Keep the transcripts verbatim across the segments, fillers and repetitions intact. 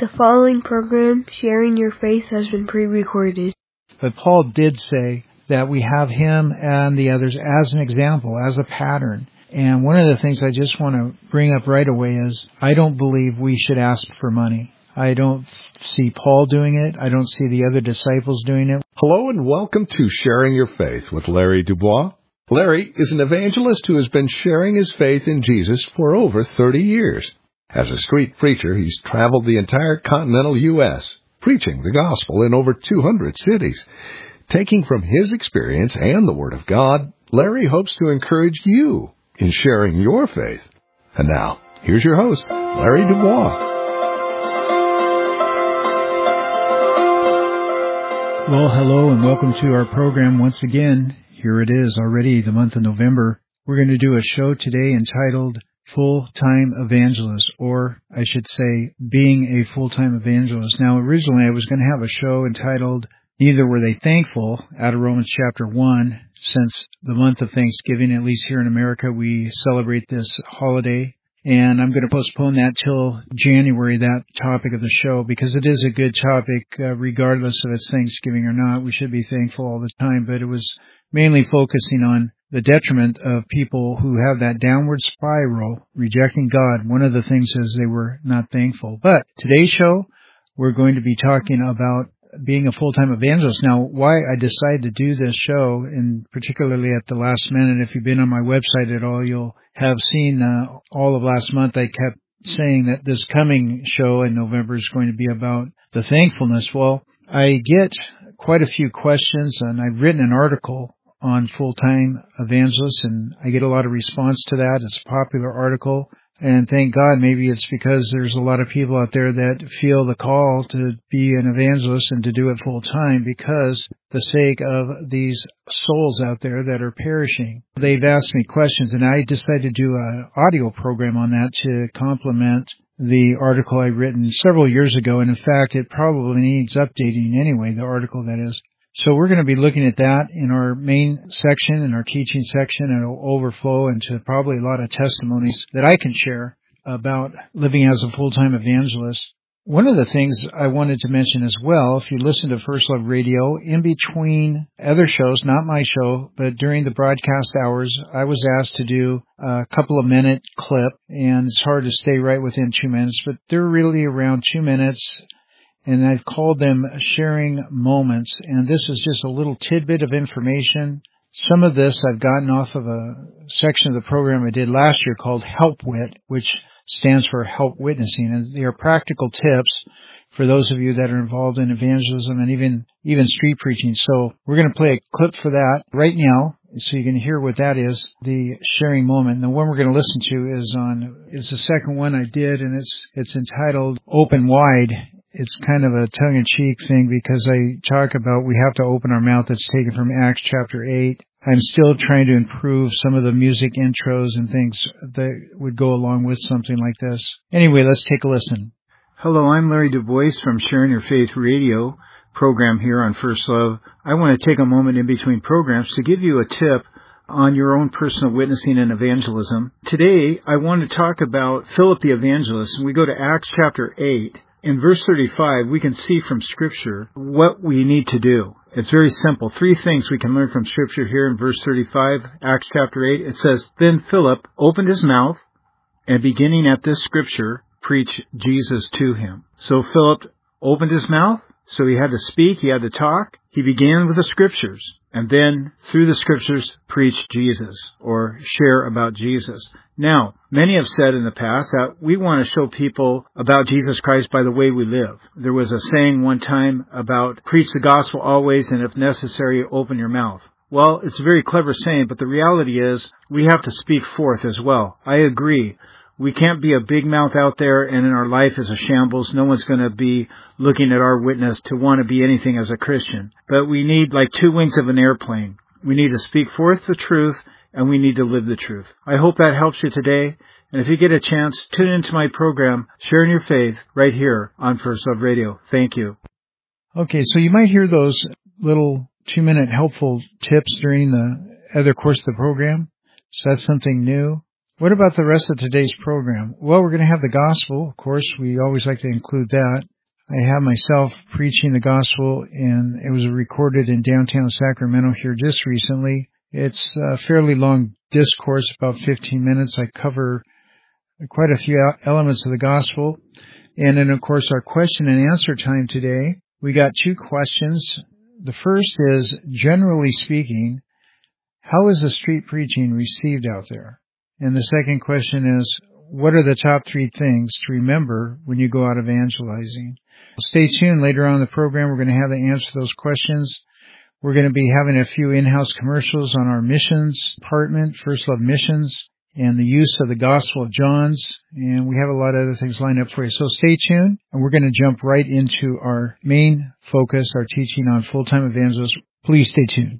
The following program, Sharing Your Faith, has been pre-recorded. But Paul did say that we have him and the others as an example, as a pattern. And one of the things I just want to bring up right away is I don't believe we should ask for money. I don't see Paul doing it. I don't see the other disciples doing it. Hello and welcome to Sharing Your Faith with Larry Dubois. Larry is an evangelist who has been sharing his faith in Jesus for over thirty years. As a street preacher, he's traveled the entire continental U S, preaching the gospel in over two hundred cities. Taking from his experience and the Word of God, Larry hopes to encourage you in sharing your faith. And now, here's your host, Larry Dubois. Well, hello and welcome to our program once again. Here it is, already the month of November. We're going to do a show today entitled Full-Time Evangelist, or I should say, Being a Full-Time Evangelist. Now, originally I was going to have a show entitled Neither Were They Thankful, out of Romans chapter one. Since the month of Thanksgiving, at least here in America, we celebrate this holiday. And I'm going to postpone that till January, that topic of the show, because it is a good topic, uh, regardless of it's Thanksgiving or not. We should be thankful all the time, but it was mainly focusing on the detriment of people who have that downward spiral, rejecting God. One of the things is they were not thankful. But today's show, we're going to be talking about being a full-time evangelist. Now, why I decided to do this show, and particularly at the last minute, if you've been on my website at all, you'll have seen uh, all of last month I kept saying that this coming show in November is going to be about the thankfulness. Well, I get quite a few questions, and I've written an article on full-time evangelists, and I get a lot of response to that. It's a popular article, and thank God, maybe it's because there's a lot of people out there that feel the call to be an evangelist and to do it full-time because the sake of these souls out there that are perishing. They've asked me questions, and I decided to do an audio program on that to complement the article I written several years ago, and in fact, it probably needs updating anyway, the article that is. So we're going to be looking at that in our main section, in our teaching section, and it'll overflow into probably a lot of testimonies that I can share about living as a full-time evangelist. One of the things I wanted to mention as well, if you listen to First Love Radio, in between other shows, not my show, but during the broadcast hours, I was asked to do a couple of minute clip, and it's hard to stay right within two minutes, but they're really around two minutes. And I've called them sharing moments, and this is just a little tidbit of information. Some of this I've gotten off of a section of the program I did last year called Help Wit, which stands for Help Witnessing, and they are practical tips for those of you that are involved in evangelism and even even street preaching. So we're going to play a clip for that right now, so you can hear what that is, the sharing moment. And the one we're going to listen to is on, it's the second one I did, and it's it's entitled Open Wide. It's kind of a tongue-in-cheek thing because I talk about we have to open our mouth. It's taken from Acts chapter eight. I'm still trying to improve some of the music intros and things that would go along with something like this. Anyway, let's take a listen. Hello, I'm Larry Dubois from Sharing Your Faith Radio program here on First Love. I want to take a moment in between programs to give you a tip on your own personal witnessing and evangelism. Today, I want to talk about Philip the evangelist, and we go to Acts chapter eight. In verse thirty-five, we can see from Scripture what we need to do. It's very simple. Three things we can learn from Scripture here in verse thirty-five, Acts chapter eight. It says, Then Philip opened his mouth, and beginning at this Scripture, preached Jesus to him. So Philip opened his mouth, so he had to speak, he had to talk. He began with the Scriptures, and then through the Scriptures, preach Jesus, or share about Jesus. Now, many have said in the past that we want to show people about Jesus Christ by the way we live. There was a saying one time about preach the gospel always, and if necessary, open your mouth. Well, it's a very clever saying, but the reality is we have to speak forth as well. I agree. We can't be a big mouth out there and in our life is a shambles. No one's going to be looking at our witness to want to be anything as a Christian. But we need like two wings of an airplane. We need to speak forth the truth, and we need to live the truth. I hope that helps you today. And if you get a chance, tune into my program, Sharing Your Faith, right here on First Love Radio. Thank you. Okay, so you might hear those little two-minute helpful tips during the other course of the program. So that's something new. What about the rest of today's program? Well, we're going to have the gospel. Of course, we always like to include that. I have myself preaching the gospel, and it was recorded in downtown Sacramento here just recently. It's a fairly long discourse, about fifteen minutes. I cover quite a few elements of the gospel. And then, of course, our question and answer time today, we got two questions. The first is, generally speaking, how is the street preaching received out there? And the second question is, what are the top three things to remember when you go out evangelizing? Stay tuned. Later on in the program, we're going to have to answer those questions. We're going to be having a few in-house commercials on our missions department, First Love Missions, and the use of the Gospel of John's. And we have a lot of other things lined up for you. So stay tuned, and we're going to jump right into our main focus, our teaching on full-time evangelists. Please stay tuned.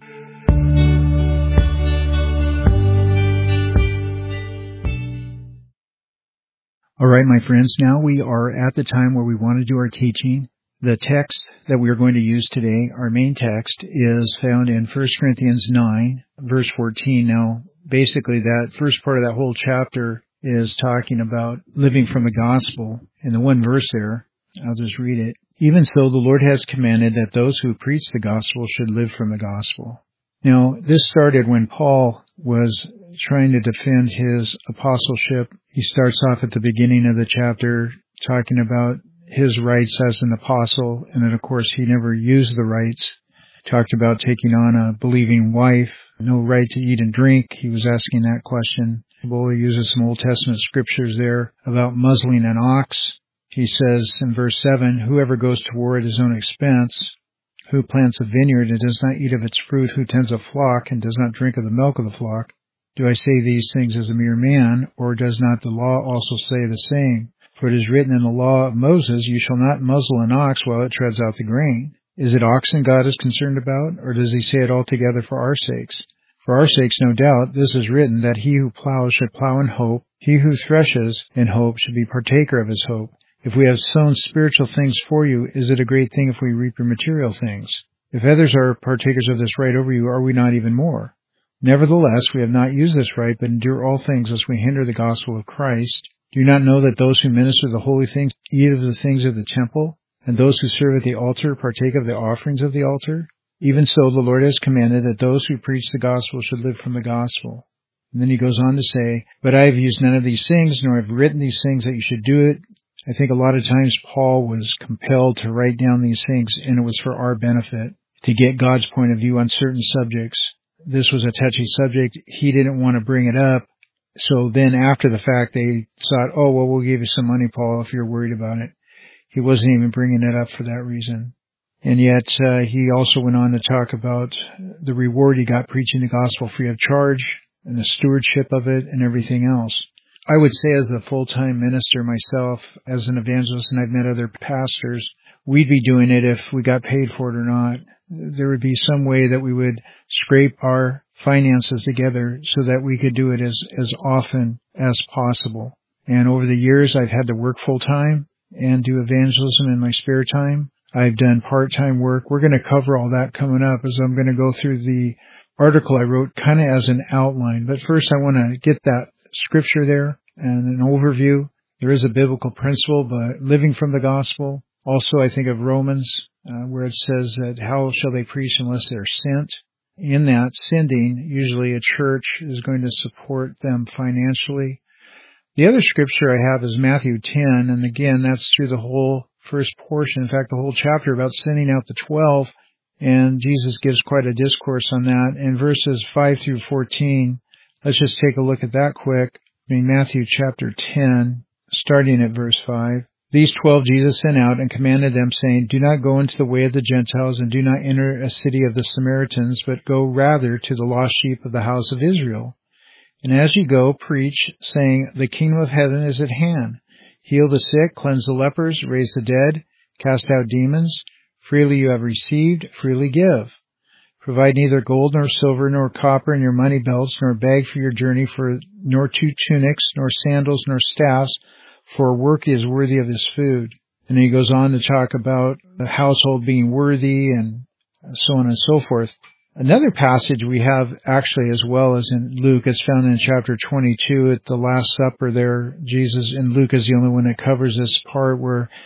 All right, my friends, now we are at the time where we want to do our teaching. The text that we are going to use today, our main text, is found in First Corinthians nine, verse fourteen. Now, basically, that first part of that whole chapter is talking about living from the gospel. And the one verse there, I'll just read it. Even so, the Lord has commanded that those who preach the gospel should live from the gospel. Now, this started when Paul was trying to defend his apostleship. He starts off at the beginning of the chapter talking about his rights as an apostle, and then, of course, he never used the rights. Talked about taking on a believing wife, no right to eat and drink. He was asking that question. Well, he uses some Old Testament scriptures there about muzzling an ox. He says in verse seven, whoever goes to war at his own expense, who plants a vineyard and does not eat of its fruit, who tends a flock and does not drink of the milk of the flock, do I say these things as a mere man, or does not the law also say the same? For it is written in the law of Moses, you shall not muzzle an ox while it treads out the grain. Is it oxen God is concerned about, or does he say it altogether for our sakes? For our sakes, no doubt, this is written, that he who plows should plow in hope, he who threshes in hope should be partaker of his hope. If we have sown spiritual things for you, is it a great thing if we reap your material things? If others are partakers of this right over you, are we not even more? Nevertheless, we have not used this right, but endure all things lest we hinder the gospel of Christ. Do you not know that those who minister the holy things eat of the things of the temple, and those who serve at the altar partake of the offerings of the altar? Even so, the Lord has commanded that those who preach the gospel should live from the gospel. And then he goes on to say, but I have used none of these things, nor have written these things that you should do it. I think a lot of times Paul was compelled to write down these things, and it was for our benefit, to get God's point of view on certain subjects. This was a touchy subject. He didn't want to bring it up. So then after the fact, they thought, oh, well, we'll give you some money, Paul, if you're worried about it. He wasn't even bringing it up for that reason. And yet uh, he also went on to talk about the reward he got preaching the gospel free of charge and the stewardship of it and everything else. I would say as a full-time minister myself, as an evangelist, and I've met other pastors, we'd be doing it if we got paid for it or not. There would be some way that we would scrape our finances together so that we could do it as, as often as possible. And over the years, I've had to work full-time and do evangelism in my spare time. I've done part-time work. We're going to cover all that coming up as I'm going to go through the article I wrote kind of as an outline. But first, I want to get that scripture there and an overview. There is a biblical principle, but living from the gospel. Also, I think of Romans, uh, where it says that how shall they preach unless they're sent? In that, sending, usually a church is going to support them financially. The other scripture I have is Matthew ten, and again, that's through the whole first portion. In fact, the whole chapter about sending out the twelve, and Jesus gives quite a discourse on that. In verses five through fourteen, let's just take a look at that quick. I mean, Matthew chapter ten, starting at verse five. These twelve Jesus sent out and commanded them, saying, do not go into the way of the Gentiles, and do not enter a city of the Samaritans, but go rather to the lost sheep of the house of Israel. And as you go, preach, saying, the kingdom of heaven is at hand. Heal the sick, cleanse the lepers, raise the dead, cast out demons. Freely you have received, freely give. Provide neither gold nor silver nor copper in your money belts, nor bag for your journey, for nor two tunics, nor sandals, nor staffs, for work is worthy of his food. And then he goes on to talk about the household being worthy and so on and so forth. Another passage we have actually as well as in Luke, it's found in chapter twenty-two at the Last Supper there. Jesus, and Luke is the only one that covers this part where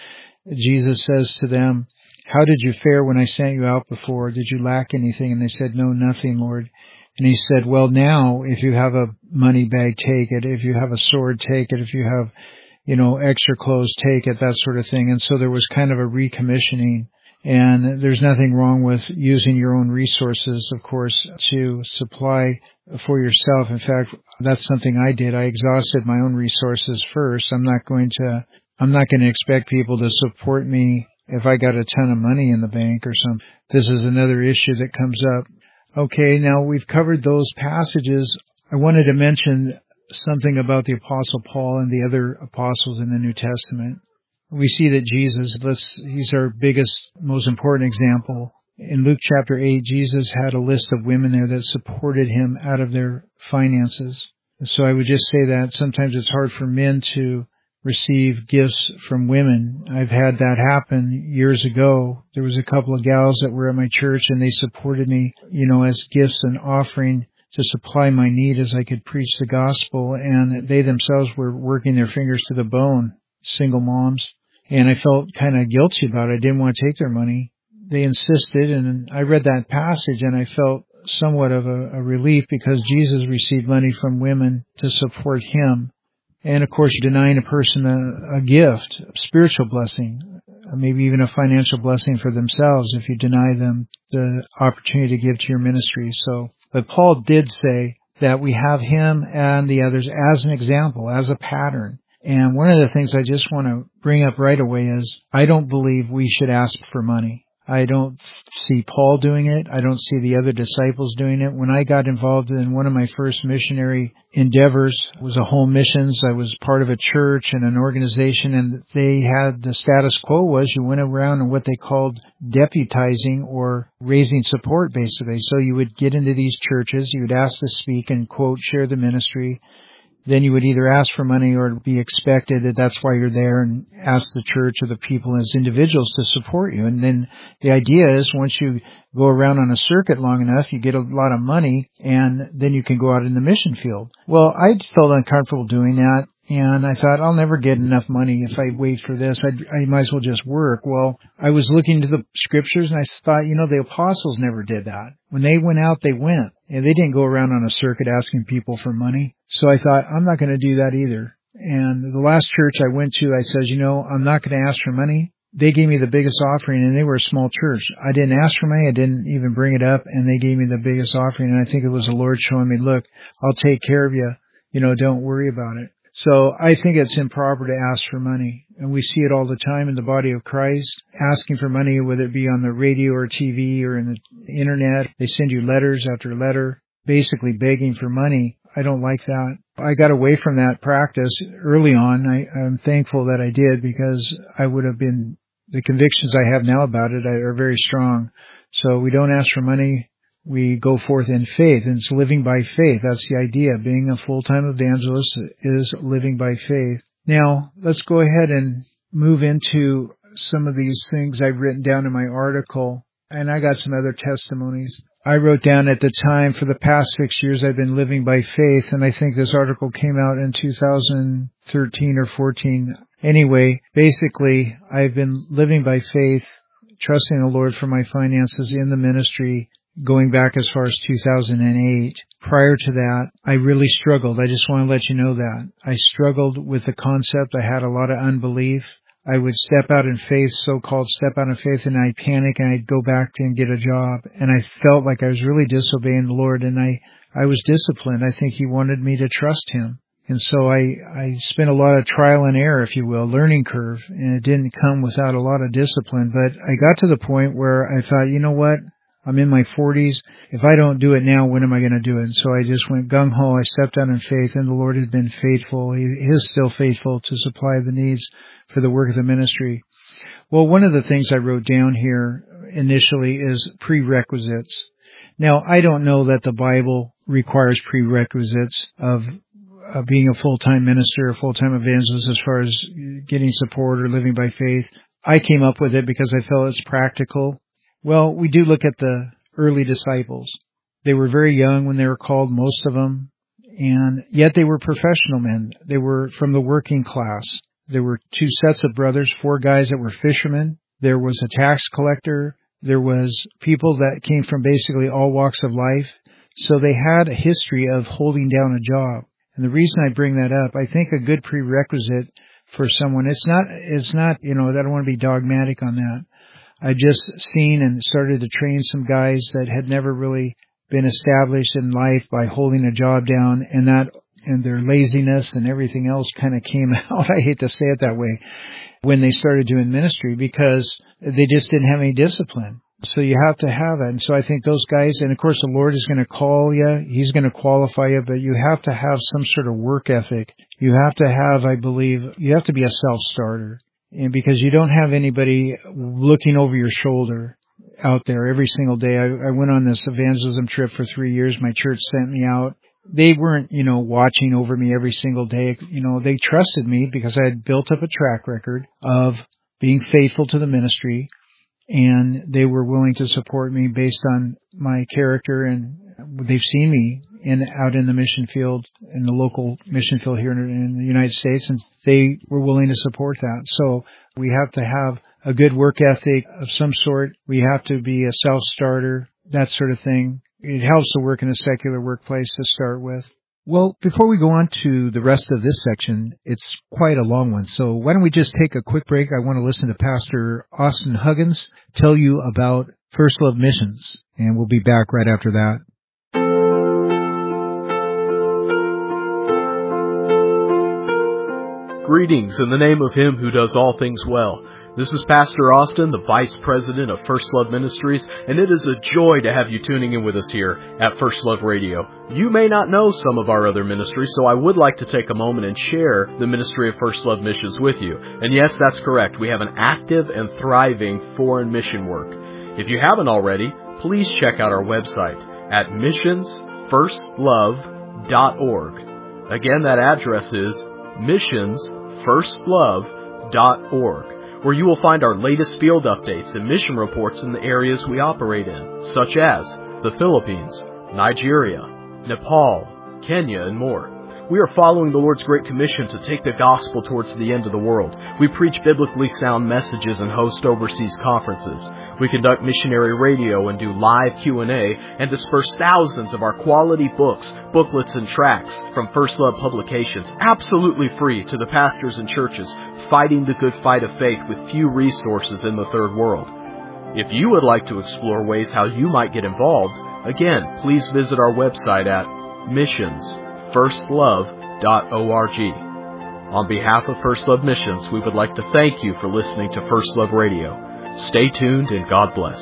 Jesus says to them, "How did you fare when I sent you out before? Did you lack anything?" And they said, "No, nothing, Lord." And he said, "Well, now, if you have a money bag, take it. If you have a sword, take it. If you have, you know, extra clothes, take it," that sort of thing. And so there was kind of a recommissioning. And there's nothing wrong with using your own resources, of course, to supply for yourself. In fact, that's something I did. I exhausted my own resources first. I'm not going to, I'm not going to expect people to support me if I got a ton of money in the bank or something. This is another issue that comes up. Okay, now we've covered those passages. I wanted to mention something about the Apostle Paul and the other apostles in the New Testament. We see that Jesus, let's, he's our biggest, most important example. In Luke chapter eight, Jesus had a list of women there that supported him out of their finances. So I would just say that sometimes it's hard for men to receive gifts from women. I've had that happen years ago. There was a couple of gals that were at my church and they supported me, you know, as gifts and offering to supply my need as I could preach the gospel. And they themselves were working their fingers to the bone, single moms. And I felt kind of guilty about it. I didn't want to take their money. They insisted, and I read that passage and I felt somewhat of a, a relief because Jesus received money from women to support him. And of course, denying a person a, a gift, a spiritual blessing, maybe even a financial blessing for themselves if you deny them the opportunity to give to your ministry. So, but Paul did say that we have him and the others as an example, as a pattern. And one of the things I just want to bring up right away is I don't believe we should ask for money. I don't see Paul doing it. I don't see the other disciples doing it. When I got involved in one of my first missionary endeavors, it was a home missions. I was part of a church and an organization, and they had the status quo was you went around and what they called deputizing or raising support, basically. So you would get into these churches, you would ask to speak and, quote, share the ministry. Then you would either ask for money or be expected that that's why you're there and ask the church or the people as individuals to support you. And then the idea is once you go around on a circuit long enough, you get a lot of money and then you can go out in the mission field. Well, I felt uncomfortable doing that. And I thought, I'll never get enough money if I wait for this. I'd, I might as well just work. Well, I was looking to the scriptures and I thought, you know, the apostles never did that. When they went out, they went. And they didn't go around on a circuit asking people for money. So I thought, I'm not going to do that either. And the last church I went to, I said, you know, I'm not going to ask for money. They gave me the biggest offering, and they were a small church. I didn't ask for money. I didn't even bring it up, and they gave me the biggest offering. And I think it was the Lord showing me, look, I'll take care of you. You know, don't worry about it. So I think it's improper to ask for money. And we see it all the time in the body of Christ, asking for money, whether it be on the radio or T V or in the internet. They send you letters after letter, basically begging for money. I don't like that. I got away from that practice early on. I, I'm thankful that I did because I would have been, the convictions I have now about it are very strong. So we don't ask for money. We go forth in faith, and it's living by faith. That's the idea. Being a full-time evangelist is living by faith. Now, let's go ahead and move into some of these things I've written down in my article, and I got some other testimonies. I wrote down at the time, for the past six years, I've been living by faith, and I think this article came out in two thousand thirteen or fourteen. Anyway, basically, I've been living by faith, trusting the Lord for my finances in the ministry, going back as far as two thousand eight. Prior to that, I really struggled. I just want to let you know that. I struggled with the concept. I had a lot of unbelief. I would step out in faith, so-called step out in faith, and I'd panic and I'd go back and get a job. And I felt like I was really disobeying the Lord, and I, I was disciplined. I think He wanted me to trust Him. And so I, I spent a lot of trial and error, if you will, learning curve, and it didn't come without a lot of discipline. But I got to the point where I thought, you know what? I'm in my forties. If I don't do it now, when am I going to do it? And so I just went gung-ho. I stepped out in faith, and the Lord had been faithful. He is still faithful to supply the needs for the work of the ministry. Well, one of the things I wrote down here initially is prerequisites. Now, I don't know that the Bible requires prerequisites of, of being a full-time minister, a full-time evangelist as far as getting support or living by faith. I came up with it because I felt it's practical. Well, we do look at the early disciples. They were very young when they were called, most of them, and yet they were professional men. They were from the working class. There were two sets of brothers, four guys that were fishermen. There was a tax collector. There was people that came from basically all walks of life. So they had a history of holding down a job. And the reason I bring that up, I think a good prerequisite for someone, it's not, it's not, you know, I don't want to be dogmatic on that. I just seen and started to train some guys that had never really been established in life by holding a job down, and that, and their laziness and everything else kind of came out. I hate to say it that way, when they started doing ministry, because they just didn't have any discipline. So you have to have it. And so I think those guys, and of course the Lord is going to call you. He's going to qualify you, but you have to have some sort of work ethic. You have to have, I believe, you have to be a self-starter. And because you don't have anybody looking over your shoulder out there every single day. I, I went on this evangelism trip for three years. My church sent me out. They weren't, you know, watching over me every single day. You know, they trusted me because I had built up a track record of being faithful to the ministry. And they were willing to support me based on my character, and they've seen me in out in the mission field, in the local mission field here in the United States, and they were willing to support that. So we have to have a good work ethic of some sort. We have to be a self-starter, that sort of thing. It helps to work in a secular workplace to start with. Well, before we go on to the rest of this section, it's quite a long one. So why don't we just take a quick break? I want to listen to Pastor Austin Huggins tell you about First Love Missions, and we'll be back right after that. Greetings in the name of Him who does all things well. This is Pastor Austin, the Vice President of First Love Ministries, and it is a joy to have you tuning in with us here at First Love Radio. You may not know some of our other ministries, so I would like to take a moment and share the ministry of First Love Missions with you. And yes, that's correct. We have an active and thriving foreign mission work. If you haven't already, please check out our website at missions first love dot org. Again, that address is missions first love dot org, where you will find our latest field updates and mission reports in the areas we operate in, such as the Philippines, Nigeria, Nepal, Kenya, and more. We are following the Lord's Great Commission to take the gospel towards the end of the world. We preach biblically sound messages and host overseas conferences. We conduct missionary radio and do live Q and A and disperse thousands of our quality books, booklets, and tracts from First Love Publications, absolutely free to the pastors and churches fighting the good fight of faith with few resources in the third world. If you would like to explore ways how you might get involved, again, please visit our website at missions first love dot org. On behalf of First Love Missions, we would like to thank you for listening to First Love Radio. Stay tuned and God bless.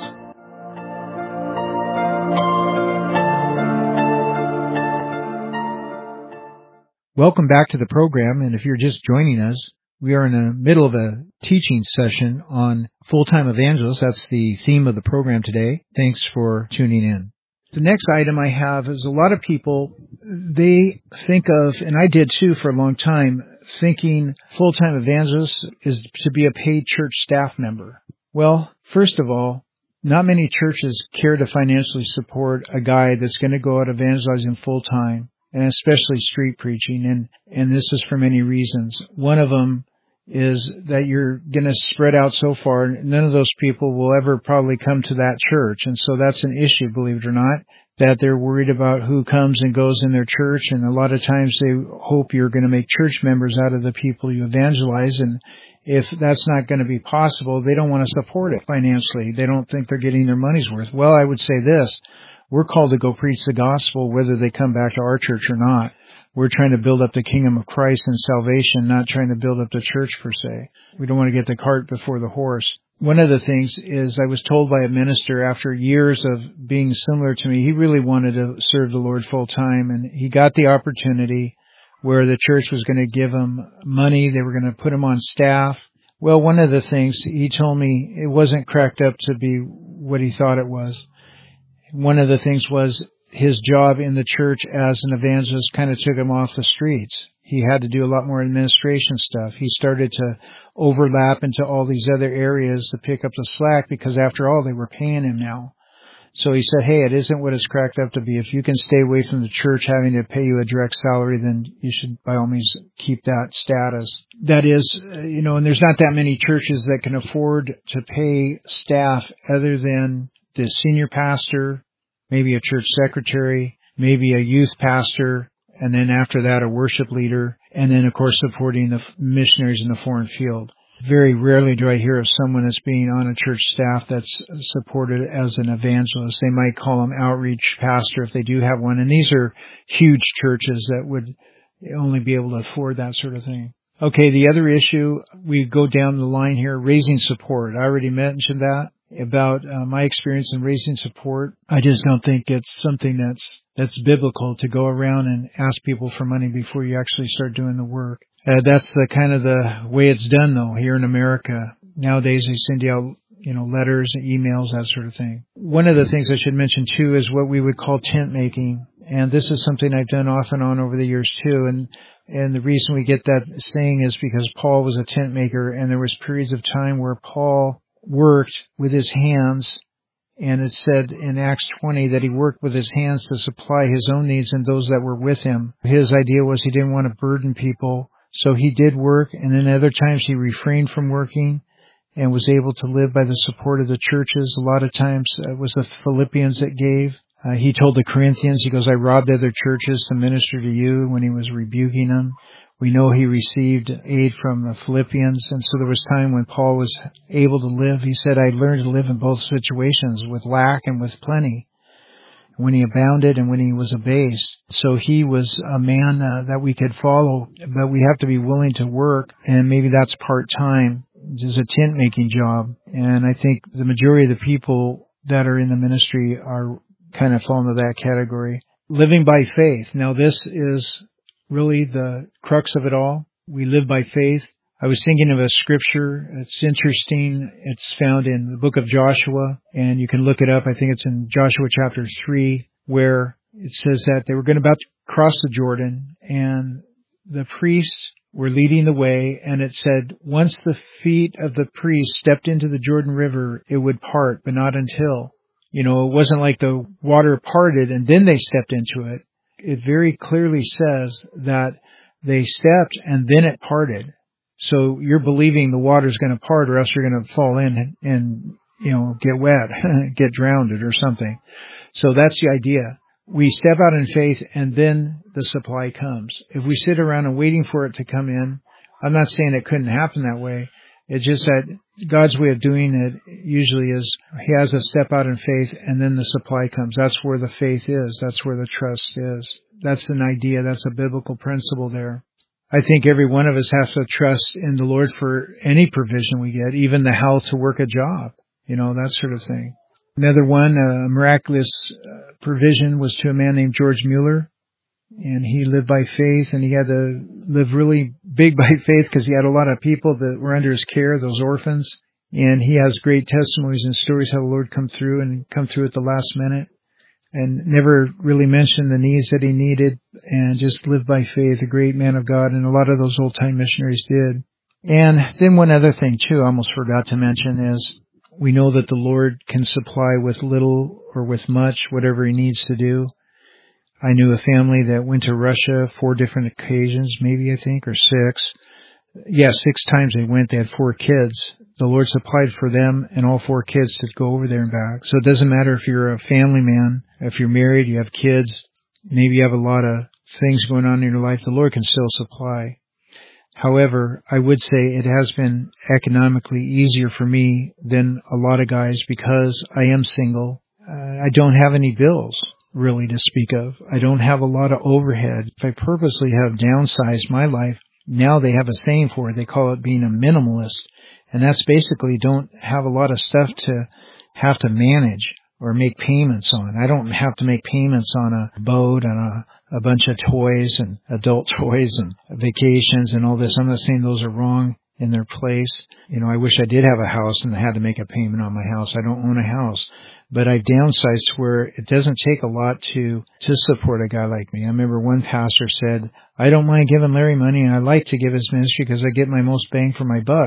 Welcome back to the program, and if you're just joining us, we are in the middle of a teaching session on full-time evangelists. That's the theme of the program today. Thanks for tuning in. The next item I have is a lot of people, they think of, and I did too for a long time, thinking full-time evangelist is to be a paid church staff member. Well, first of all, not many churches care to financially support a guy that's going to go out evangelizing full-time, and especially street preaching, and, and this is for many reasons. One of them is that you're going to spread out so far, none of those people will ever probably come to that church. And so that's an issue, believe it or not, that they're worried about who comes and goes in their church. And a lot of times they hope you're going to make church members out of the people you evangelize. And if that's not going to be possible, they don't want to support it financially. They don't think they're getting their money's worth. Well, I would say this. We're called to go preach the gospel whether they come back to our church or not. We're trying to build up the kingdom of Christ and salvation, not trying to build up the church per se. We don't want to get the cart before the horse. One of the things is I was told by a minister after years of being similar to me, he really wanted to serve the Lord full time, and he got the opportunity where the church was going to give him money. They were going to put him on staff. Well, one of the things he told me, it wasn't cracked up to be what he thought it was. One of the things was his job in the church as an evangelist kind of took him off the streets. He had to do a lot more administration stuff. He started to overlap into all these other areas to pick up the slack because after all, they were paying him now. So he said, hey, it isn't what it's cracked up to be. If you can stay away from the church having to pay you a direct salary, then you should by all means keep that status. That is, you know, and there's not that many churches that can afford to pay staff other than the senior pastor, maybe a church secretary, maybe a youth pastor, and then after that a worship leader, and then of course supporting the missionaries in the foreign field. Very rarely do I hear of someone that's being on a church staff that's supported as an evangelist. They might call them outreach pastor if they do have one. And these are huge churches that would only be able to afford that sort of thing. Okay, the other issue, we go down the line here, raising support. I already mentioned that about uh, my experience in raising support. I just don't think it's something that's that's biblical to go around and ask people for money before you actually start doing the work. Uh, that's the kind of the way it's done, though, here in America. Nowadays, they send you out, you know, letters and emails, that sort of thing. One of the things I should mention, too, is what we would call tent making. And this is something I've done off and on over the years, too. And and the reason we get that saying is because Paul was a tent maker, and there was periods of time where Paul worked with his hands. And it said in Acts twenty that he worked with his hands to supply his own needs and those that were with him. His idea was he didn't want to burden people. So he did work, and then other times he refrained from working and was able to live by the support of the churches. A lot of times it was the Philippians that gave. Uh, he told the Corinthians, he goes, I robbed other churches to minister to you when he was rebuking them. We know he received aid from the Philippians, and so there was time when Paul was able to live. He said, I learned to live in both situations, with lack and with plenty, when he abounded and when he was abased. So he was a man uh, that we could follow, but we have to be willing to work, and maybe that's part-time. It's a tent-making job, and I think the majority of the people that are in the ministry are kind of fall into that category. Living by faith. Now, this is really the crux of it all. We live by faith. I was thinking of a scripture. It's interesting. It's found in the book of Joshua, and you can look it up. I think it's in Joshua chapter three, where it says that they were going about to cross the Jordan, and the priests were leading the way, and it said, once the feet of the priests stepped into the Jordan River, it would part, but not until. You know, it wasn't like the water parted and then they stepped into it. It very clearly says that they stepped and then it parted. So you're believing the water's going to part, or else you're going to fall in and, and, you know, get wet, get drowned or something. So that's the idea. We step out in faith and then the supply comes. If we sit around and waiting for it to come in, I'm not saying it couldn't happen that way. It's just that God's way of doing it usually is He has us step out in faith and then the supply comes. That's where the faith is. That's where the trust is. That's an idea. That's a biblical principle there. I think every one of us has to trust in the Lord for any provision we get, even the how to work a job, you know, that sort of thing. Another one, a miraculous provision was to a man named George Mueller, and he lived by faith, and he had to live really big by faith because he had a lot of people that were under his care, those orphans, and he has great testimonies and stories how the Lord come through and come through at the last minute, and never really mentioned the needs that he needed, and just lived by faith, a great man of God, and a lot of those old-time missionaries did. And then one other thing, too, I almost forgot to mention is we know that the Lord can supply with little or with much, whatever He needs to do. I knew a family that went to Russia four different occasions, maybe I think, or six. Yeah, six times they went. They had four kids. The Lord supplied for them and all four kids to go over there and back. So it doesn't matter if you're a family man, if you're married, you have kids, maybe you have a lot of things going on in your life, the Lord can still supply. However, I would say it has been economically easier for me than a lot of guys because I am single. Uh, I don't have any bills, really, to speak of. I don't have a lot of overhead. If I purposely have downsized my life, now they have a saying for it. They call it being a minimalist. And that's basically don't have a lot of stuff to have to manage or make payments on. I don't have to make payments on a boat and a a bunch of toys and adult toys and vacations and all this. I'm not saying those are wrong in their place. You know, I wish I did have a house and I had to make a payment on my house. I don't own a house. But I've downsized to where it doesn't take a lot to, to support a guy like me. I remember one pastor said, I don't mind giving Larry money and I like to give his ministry because I get my most bang for my buck.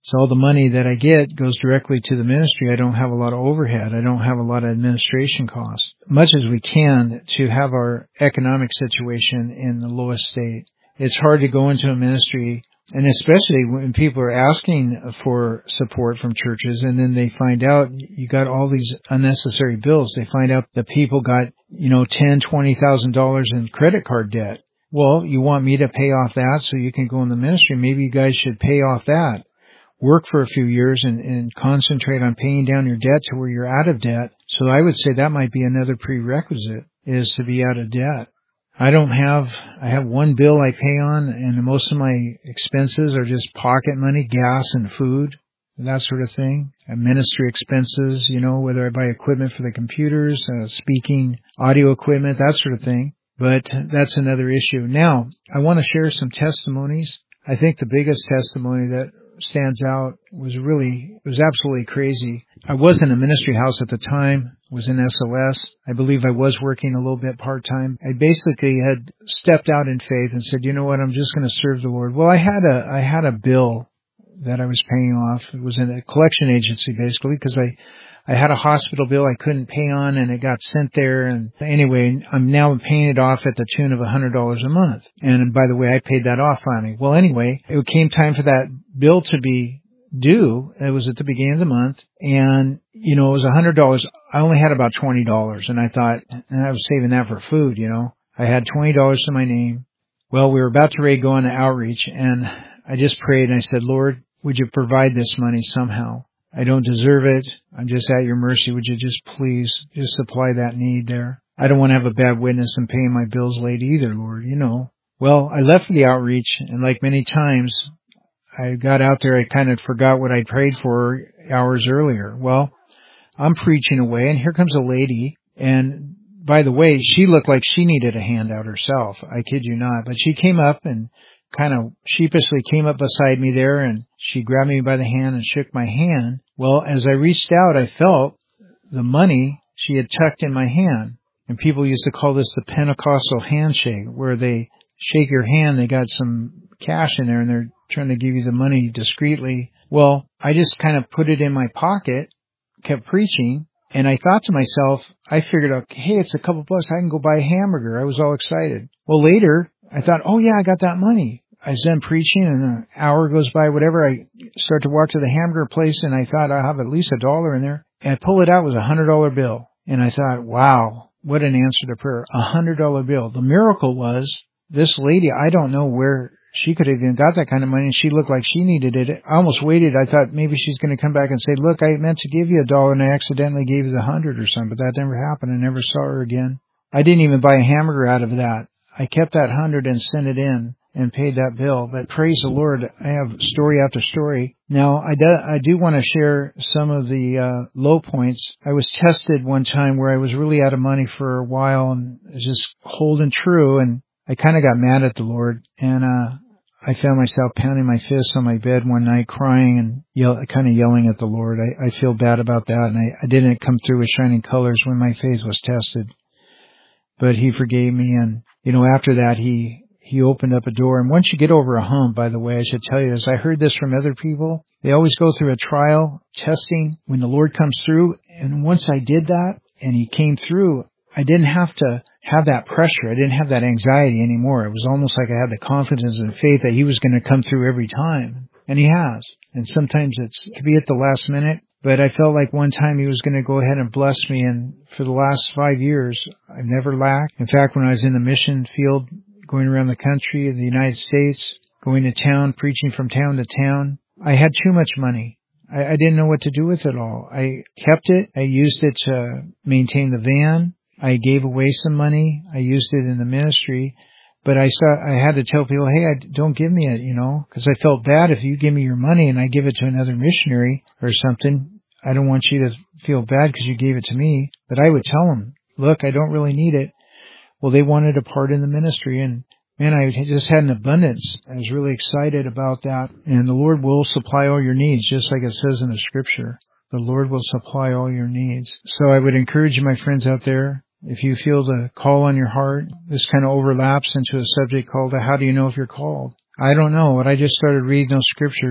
So all the money that I get goes directly to the ministry. I don't have a lot of overhead. I don't have a lot of administration costs. Much as we can to have our economic situation in the lowest state. It's hard to go into a ministry, and especially when people are asking for support from churches, and then they find out you got all these unnecessary bills. They find out that people got, you know, ten, twenty thousand dollars in credit card debt. Well, you want me to pay off that so you can go in the ministry? Maybe you guys should pay off that. Work for a few years and, and concentrate on paying down your debt to where you're out of debt. So I would say that might be another prerequisite, is to be out of debt. I don't have, I have one bill I pay on, and most of my expenses are just pocket money, gas and food, that sort of thing. And ministry expenses, you know, whether I buy equipment for the computers, uh, speaking, audio equipment, that sort of thing. But that's another issue. Now, I want to share some testimonies. I think the biggest testimony that stands out was really, it was absolutely crazy. I was in a ministry house at the time, was in S O S. I believe I was working a little bit part-time. I basically had stepped out in faith and said, you know what, I'm just going to serve the Lord. Well, I had a, I had a bill that I was paying off. It was in a collection agency basically, because I, I had a hospital bill I couldn't pay on, and it got sent there. And anyway, I'm now paying it off at the tune of one hundred dollars a month. And by the way, I paid that off finally. Well, anyway, it came time for that bill to be due. It was at the beginning of the month, and you know, it was one hundred dollars. I only had about twenty dollars, and I thought, and I was saving that for food, you know. I had twenty dollars to my name. Well, we were about to ready to go on to outreach, and I just prayed and I said, Lord, would you provide this money somehow? I don't deserve it. I'm just at your mercy. Would you just please just supply that need there? I don't want to have a bad witness and paying my bills late either, Lord, you know. Well, I left the outreach, and like many times, I got out there, I kind of forgot what I prayed for hours earlier. Well, I'm preaching away, and here comes a lady, and by the way, she looked like she needed a handout herself. I kid you not. But she came up and kind of sheepishly came up beside me there, and she grabbed me by the hand and shook my hand. Well, as I reached out, I felt the money she had tucked in my hand. And people used to call this the Pentecostal handshake, where they shake your hand, they got some cash in there, and they're trying to give you the money discreetly. Well, I just kind of put it in my pocket, kept preaching, and I thought to myself, I figured out, hey, it's a couple bucks, I can go buy a hamburger. I was all excited. Well, later, I thought, oh yeah, I got that money. I was then preaching, and an hour goes by, whatever. I start to walk to the hamburger place, and I thought I'll have at least a dollar in there. And I pull it out, it was a hundred dollar bill. And I thought, wow, what an answer to prayer. A hundred dollar bill. The miracle was, this lady, I don't know where she could have even got that kind of money, and she looked like she needed it. I almost waited. I thought maybe she's going to come back and say, look, I meant to give you a dollar, and I accidentally gave you the hundred or something, but that never happened. I never saw her again. I didn't even buy a hamburger out of that. I kept that hundred and sent it in and paid that bill. But praise the Lord, I have story after story. Now, I do, I do want to share some of the uh, low points. I was tested one time where I was really out of money for a while and was just holding true, and I kind of got mad at the Lord, and uh I found myself pounding my fists on my bed one night, crying and yell, kind of yelling at the Lord. I, I feel bad about that, and I, I didn't come through with shining colors when my faith was tested. But He forgave me, and, you know, after that, He He opened up a door. And once you get over a hump, by the way, I should tell you, as I heard this from other people, they always go through a trial, testing, when the Lord comes through. And once I did that, and He came through, I didn't have to have that pressure. I didn't have that anxiety anymore. It was almost like I had the confidence and faith that He was going to come through every time. And He has. And sometimes it's, it can be at the last minute. But I felt like one time He was going to go ahead and bless me. And for the last five years, I've never lacked. In fact, when I was in the mission field, going around the country, the United States, going to town, preaching from town to town, I had too much money. I, I didn't know what to do with it all. I kept it. I used it to maintain the van. I gave away some money. I used it in the ministry, but I saw, I had to tell people, hey, I, don't give me it, you know, because I felt bad if you give me your money and I give it to another missionary or something. I don't want you to feel bad because you gave it to me, but I would tell them, look, I don't really need it. Well, they wanted a part in the ministry, and man, I just had an abundance. I was really excited about that, and the Lord will supply all your needs, just like it says in the scripture. The Lord will supply all your needs. So I would encourage you, my friends out there, if you feel the call on your heart, this kind of overlaps into a subject called, how do you know if you're called? I don't know, but I just started reading those scriptures.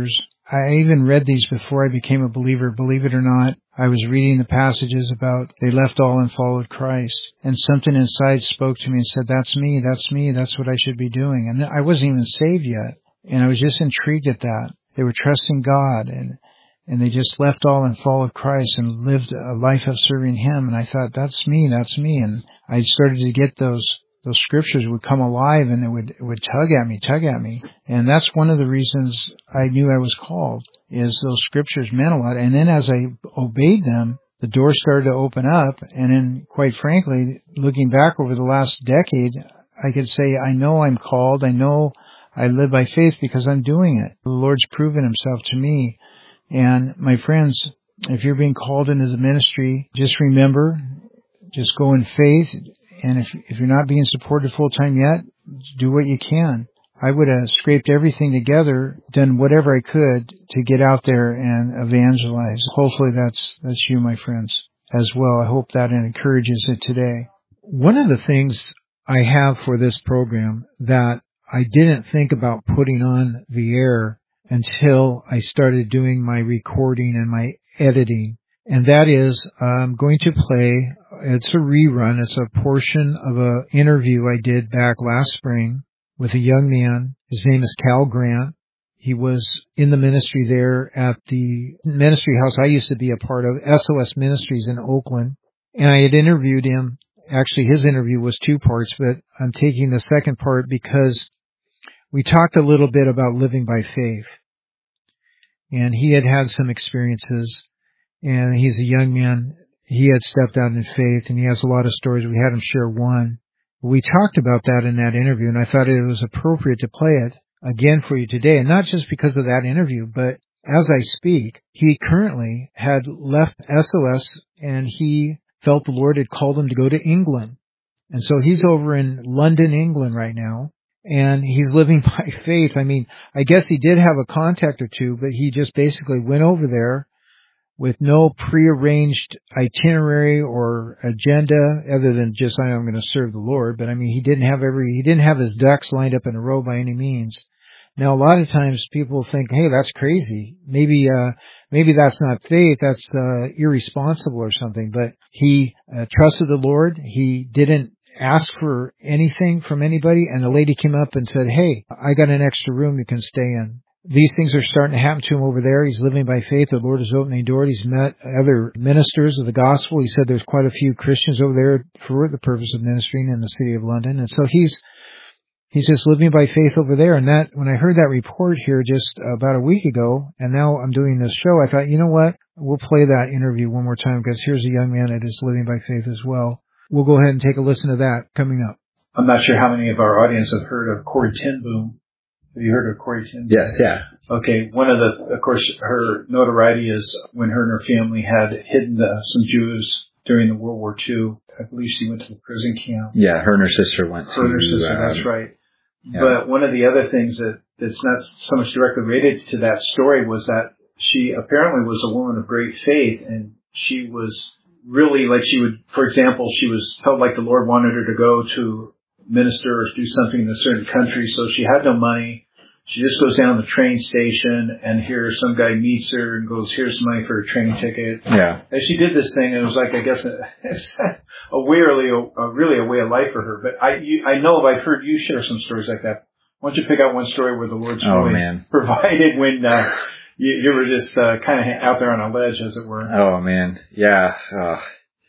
I even read these before I became a believer. Believe it or not, I was reading the passages about they left all and followed Christ. And something inside spoke to me and said, that's me, that's me, that's what I should be doing. And I wasn't even saved yet. And I was just intrigued at that. They were trusting God, and and they just left all and followed Christ and lived a life of serving Him. And I thought, that's me, that's me. And I started to get those those scriptures would come alive, and it would it would tug at me, tug at me. And that's one of the reasons I knew I was called, is those scriptures meant a lot. And then as I obeyed them, the door started to open up. And then, quite frankly, looking back over the last decade, I could say, I know I'm called. I know I live by faith because I'm doing it. The Lord's proven Himself to me. And my friends, if you're being called into the ministry, just remember, just go in faith. And if, if you're not being supported full time yet, do what you can. I would have scraped everything together, done whatever I could to get out there and evangelize. Hopefully that's, that's you, my friends, as well. I hope that encourages it today. One of the things I have for this program that I didn't think about putting on the air until I started doing my recording and my editing. And that is, I'm going to play, it's a rerun, it's a portion of an interview I did back last spring with a young man. His name is Cal Grant. He was in the ministry there at the ministry house I used to be a part of, S O S Ministries in Oakland. And I had interviewed him. Actually, his interview was two parts, but I'm taking the second part because we talked a little bit about living by faith. And he had had some experiences. And he's a young man. He had stepped out in faith, and he has a lot of stories. We had him share one. We talked about that in that interview, and I thought it was appropriate to play it again for you today. And not just because of that interview, but as I speak, he currently had left S O S, and he felt the Lord had called him to go to England. And so he's over in London, England right now, and he's living by faith. I mean, I guess he did have a contact or two, but he just basically went over there with no prearranged itinerary or agenda other than just, I'm going to serve the Lord. But I mean, he didn't have every, he didn't have his ducks lined up in a row by any means. Now, a lot of times people think, hey, that's crazy. Maybe, uh, maybe that's not faith. That's, uh, irresponsible or something. But he uh, trusted the Lord. He didn't ask for anything from anybody. And a lady came up and said, hey, I got an extra room you can stay in. These things are starting to happen to him over there. He's living by faith. The Lord is opening doors. He's met other ministers of the gospel. He said there's quite a few Christians over there for the purpose of ministering in the city of London. And so he's, he's just living by faith over there. And that, when I heard that report here just about a week ago, and now I'm doing this show, I thought, you know what? We'll play that interview one more time because here's a young man that is living by faith as well. We'll go ahead and take a listen to that coming up. I'm not sure how many of our audience have heard of Corrie ten Boom. Have you heard of Corrie ten Boom? Yes, yeah. Okay, one of the, of course, her notoriety is when her and her family had hidden the, some Jews during the World War Two. I believe she went to the prison camp. Yeah, her and her sister went her to. Her and her sister, um, that's right. Yeah. But one of the other things that, that's not so much directly related to that story was that she apparently was a woman of great faith, and she was really like she would, for example, she was felt like the Lord wanted her to go to minister or do something in a certain country, so she had no money. She just goes down to the train station, and here some guy meets her and goes, here's money for a train ticket. Yeah. And she did this thing, and it was like, I guess, a, a, really, a, a really a way of life for her. But I you, I know I've heard you share some stories like that. Why don't you pick out one story where the Lord's oh, really man. provided when uh, you, you were just uh, kind of out there on a ledge, as it were. Oh, man. Yeah. Uh,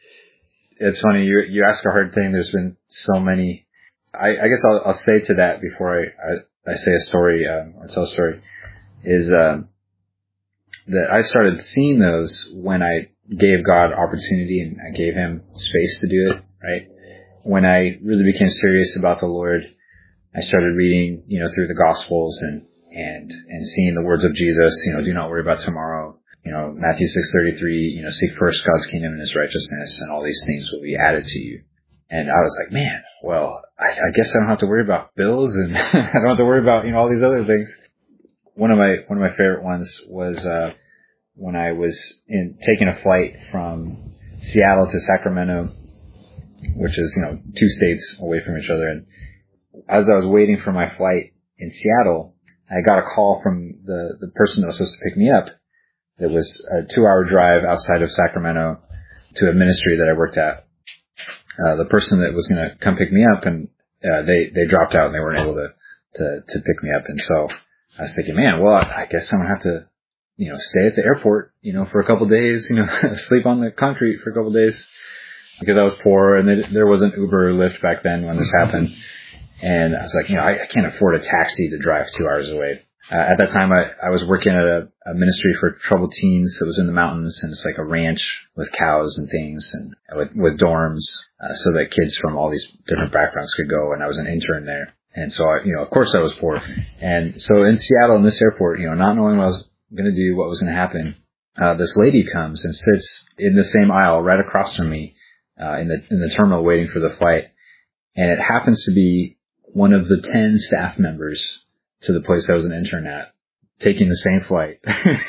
it's funny. You you ask a hard thing. There's been so many. I, I guess I'll, I'll say to that before I, I I say a story, um, or tell a story, is um, that I started seeing those when I gave God opportunity and I gave Him space to do it, right? When I really became serious about the Lord, I started reading, you know, through the Gospels and, and, and seeing the words of Jesus, you know, do not worry about tomorrow. You know, Matthew six thirty-three, you know, seek first God's kingdom and His righteousness, and all these things will be added to you. And I was like, man, well, I, I guess I don't have to worry about bills, and I don't have to worry about, you know, all these other things. One of my, one of my favorite ones was, uh, when I was in, taking a flight from Seattle to Sacramento, which is, you know, two states away from each other. And as I was waiting for my flight in Seattle, I got a call from the, the person that was supposed to pick me up. It was a two-hour drive outside of Sacramento to a ministry that I worked at. Uh, the person that was going to come pick me up, and uh, they they dropped out and they weren't able to, to to pick me up. And so I was thinking, man, well, I guess I'm gonna have to, you know, stay at the airport, you know, for a couple of days, you know, sleep on the concrete for a couple of days, because I was poor and they, there wasn't Uber or Lyft back then when this happened. And I was like, you know, I, I can't afford a taxi to drive two hours away. Uh, at that time, I, I was working at a, a ministry for troubled teens that was in the mountains, and it's like a ranch with cows and things, and with, with dorms, uh, so that kids from all these different backgrounds could go. And I was an intern there, and so I, you know, of course, I was poor. And so in Seattle, in this airport, you know, not knowing what I was going to do, what was going to happen, uh, this lady comes and sits in the same aisle right across from me, uh, in the in the terminal waiting for the flight, and it happens to be one of the ten staff members to the place I was an intern at, taking the same flight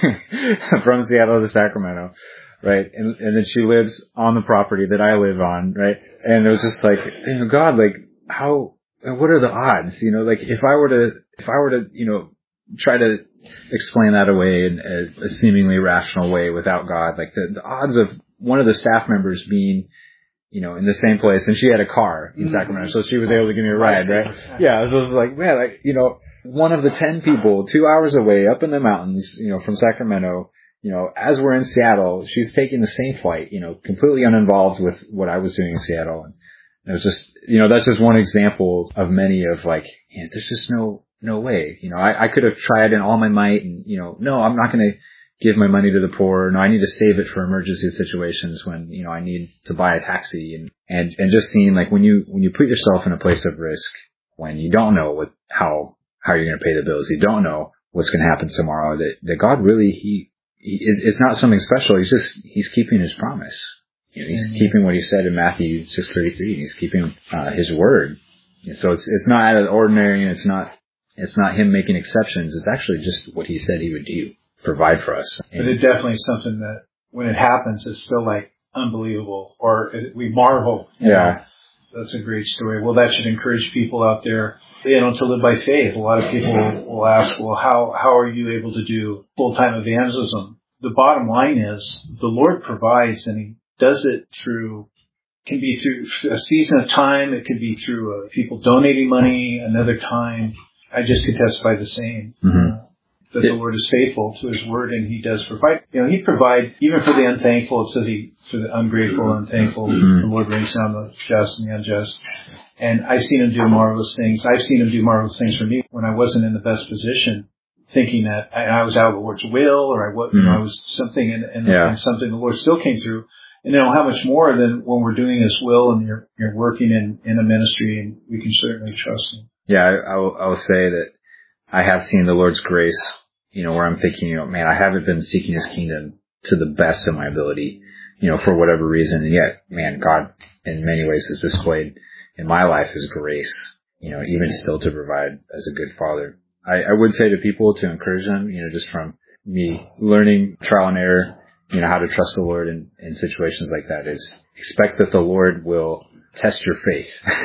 from Seattle to Sacramento, right? And, and then she lives on the property that I live on, right? And it was just like, you know, God, like, how, what are the odds? You know, like, if I were to, if I were to, you know, try to explain that away in a, a seemingly rational way without God, like the, the odds of one of the staff members being, you know, in the same place, and she had a car in Sacramento, so she was able to give me a ride, right? Yeah, so it was like, man, like, you know, one of the ten people, two hours away, up in the mountains, you know, from Sacramento, you know, as we're in Seattle, she's taking the same flight, you know, completely uninvolved with what I was doing in Seattle. And it was just, you know, that's just one example of many of like, yeah, there's just no, no way. You know, I, I could have tried in all my might and, you know, no, I'm not going to give my money to the poor. No, I need to save it for emergency situations when, you know, I need to buy a taxi. And, and, and just seeing like when you, when you put yourself in a place of risk, when you don't know what, how, how you're going to pay the bills, you don't know what's going to happen tomorrow, that, that God really, he, he is, it's not something special. He's just, he's keeping his promise. You know, he's mm-hmm. keeping what he said in Matthew six thirty-three. He's keeping, uh, his word. And so it's, it's not out of the ordinary, and it's not, it's not him making exceptions. It's actually just what he said he would do, provide for us. And but it definitely is something that when it happens, it's still like unbelievable, or it, we marvel. Yeah. Know? That's a great story. Well, that should encourage people out there, you know, to live by faith. A lot of people will ask, well, how, how are you able to do full-time evangelism? The bottom line is the Lord provides, and he does it through, can be through a season of time. It could be through uh, people donating money. Another time, I just could testify the same. Mm-hmm. Uh, that the Lord is faithful to his word, and he does provide. You know, he provide even for the unthankful. It says he, for the ungrateful, unthankful, mm-hmm. the Lord rains down the just and the unjust. And I've seen him do marvelous things. I've seen him do marvelous things for me when I wasn't in the best position, thinking that I, I was out of the Lord's will, or I was, mm-hmm. you know, I was something, and, and, yeah. and something the Lord still came through. And you know, how much more than when we're doing his will and you're, you're working in, in a ministry, and we can certainly trust him. Yeah, I, I will, I will say that I have seen the Lord's grace, you know, where I'm thinking, you know, man, I haven't been seeking his kingdom to the best of my ability, you know, for whatever reason. And yet, man, God in many ways has displayed in my life his grace, you know, even still to provide as a good father. I, I would say to people to encourage them, you know, just from me learning trial and error, you know, how to trust the Lord in, in situations like that, is expect that the Lord will test your faith.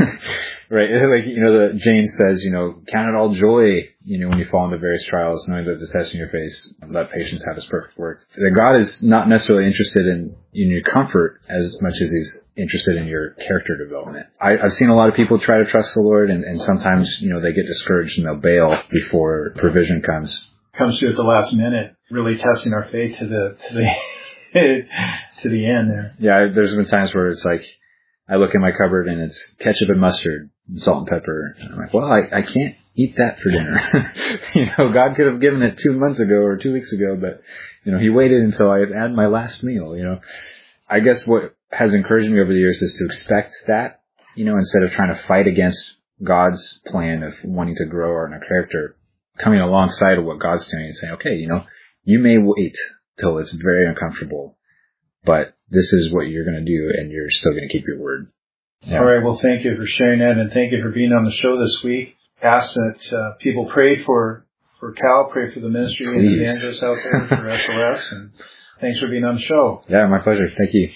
Right? Like, you know, the James says, you know, count it all joy, you know, when you fall into various trials, knowing that the test in your face, let patience have its perfect work. That God is not necessarily interested in, in your comfort as much as he's interested in your character development. I, I've seen a lot of people try to trust the Lord, and, and sometimes, you know, they get discouraged and they'll bail before provision comes. Comes through at the last minute, really testing our faith to the, to the, to the end there. Yeah, there's been times where it's like, I look in my cupboard and it's ketchup and mustard and salt and pepper. And I'm like, well, I, I can't eat that for dinner. You know, God could have given it two months ago or two weeks ago, but, you know, he waited until I had had my last meal, you know. I guess what has encouraged me over the years is to expect that, you know, instead of trying to fight against God's plan of wanting to grow our character, coming alongside of what God's doing and saying, okay, you know, you may wait till it's very uncomfortable, but this is what you're going to do, and you're still going to keep your word. Yeah. All right. Well, thank you for sharing that, and thank you for being on the show this week. Ask that uh, people pray for, for Cal, pray for the ministry Please. and evangelists out there, for S O S, and thanks for being on the show. Yeah, my pleasure. Thank you.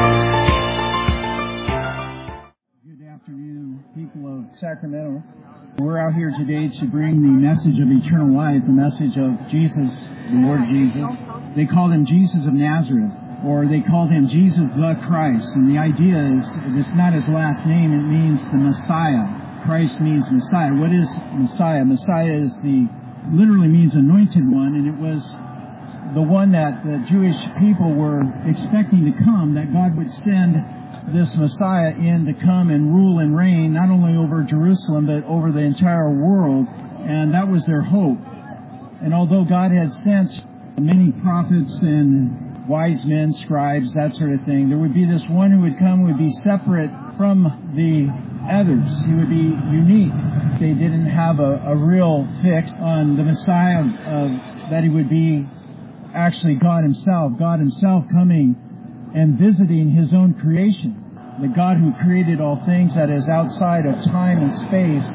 Good afternoon, people of Sacramento. We're out here today to bring the message of eternal life, the message of Jesus, the Lord Jesus. They called him Jesus of Nazareth, or they called him Jesus the Christ. And the idea is, it's not his last name, it means the Messiah. Christ means Messiah. What is Messiah? Messiah is the, literally means anointed one, and it was the one that the Jewish people were expecting to come, that God would send this Messiah in to come and rule and reign, not only over Jerusalem, but over the entire world. And that was their hope. And although God had sent many prophets and wise men, scribes, that sort of thing, there would be this one who would come, who would be separate from the others. He would be unique. They didn't have a, a real fix on the Messiah, of, that he would be actually God himself, God himself coming and visiting his own creation. The God who created all things, that is outside of time and space,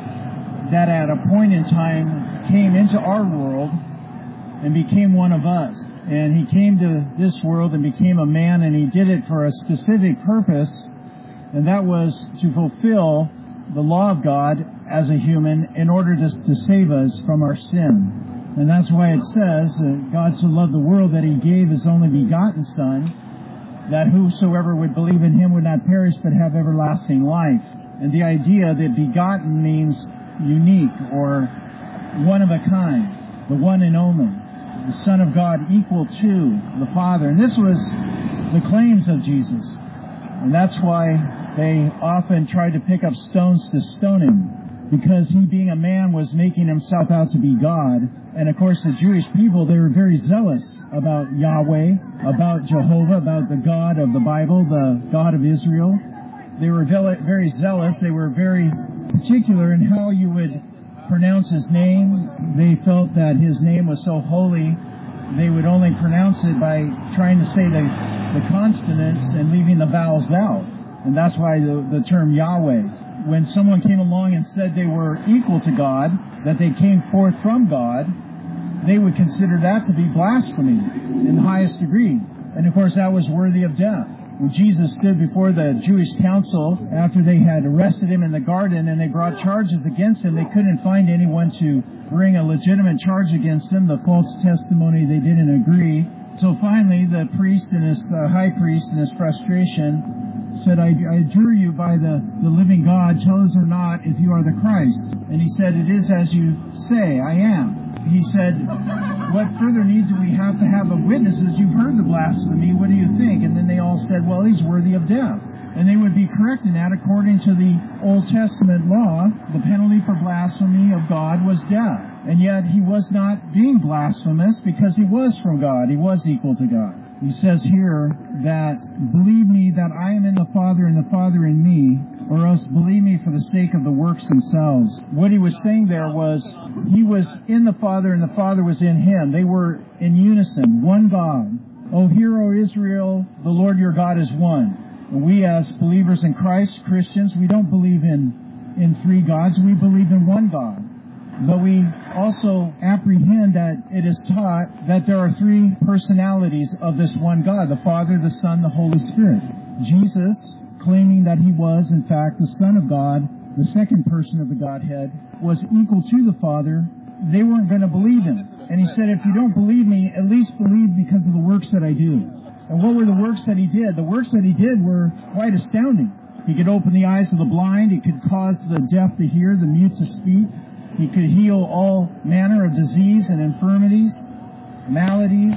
that at a point in time came into our world and became one of us. And he came to this world and became a man, and he did it for a specific purpose, and that was to fulfill the law of God as a human in order to, to save us from our sin. And that's why it says that God so loved the world that he gave his only begotten Son, that whosoever would believe in him would not perish but have everlasting life. And the idea that begotten means unique or one of a kind, the one and only, the Son of God equal to the Father. And this was the claims of Jesus. And that's why they often tried to pick up stones to stone him, because he, being a man, was making himself out to be God. And of course, the Jewish people, they were very zealous about Yahweh, about Jehovah, about the God of the Bible, the God of Israel. They were very zealous. They were very particular in how you would pronounce his name. They felt that his name was so holy, they would only pronounce it by trying to say the, the consonants and leaving the vowels out. And that's why the, the term Yahweh. When someone came along and said they were equal to God, that they came forth from God, they would consider that to be blasphemy in the highest degree. And of course, that was worthy of death. When Jesus stood before the Jewish council after they had arrested him in the garden and they brought charges against him, they couldn't find anyone to bring a legitimate charge against him. The false testimony, they didn't agree. So finally, the priest and his uh, high priest, in his frustration, said, I, I adjure you by the, the living God, tell us or not if you are the Christ. And he said, it is as you say, I am. He said, what further need do we have to have of witnesses? You've heard the blasphemy. What do you think? And then they all said, well, he's worthy of death. And they would be correct in that. According to the Old Testament law, the penalty for blasphemy of God was death. And yet he was not being blasphemous because he was from God. He was equal to God. He says here that, believe me that I am in the Father and the Father in me, or else believe me for the sake of the works themselves. What he was saying there was, he was in the Father and the Father was in him. They were in unison, one God. O hear, O Israel, the Lord your God is one. And we as believers in Christ, Christians, we don't believe in, in three gods, we believe in one God. But we also apprehend that it is taught that there are three personalities of this one God, the Father, the Son, the Holy Spirit. Jesus, claiming that he was, in fact, the Son of God, the second person of the Godhead, was equal to the Father. They weren't going to believe him. And he said, if you don't believe me, at least believe because of the works that I do. And what were the works that he did? The works that he did were quite astounding. He could open the eyes of the blind. He could cause the deaf to hear, the mute to speak. He could heal all manner of disease and infirmities, maladies.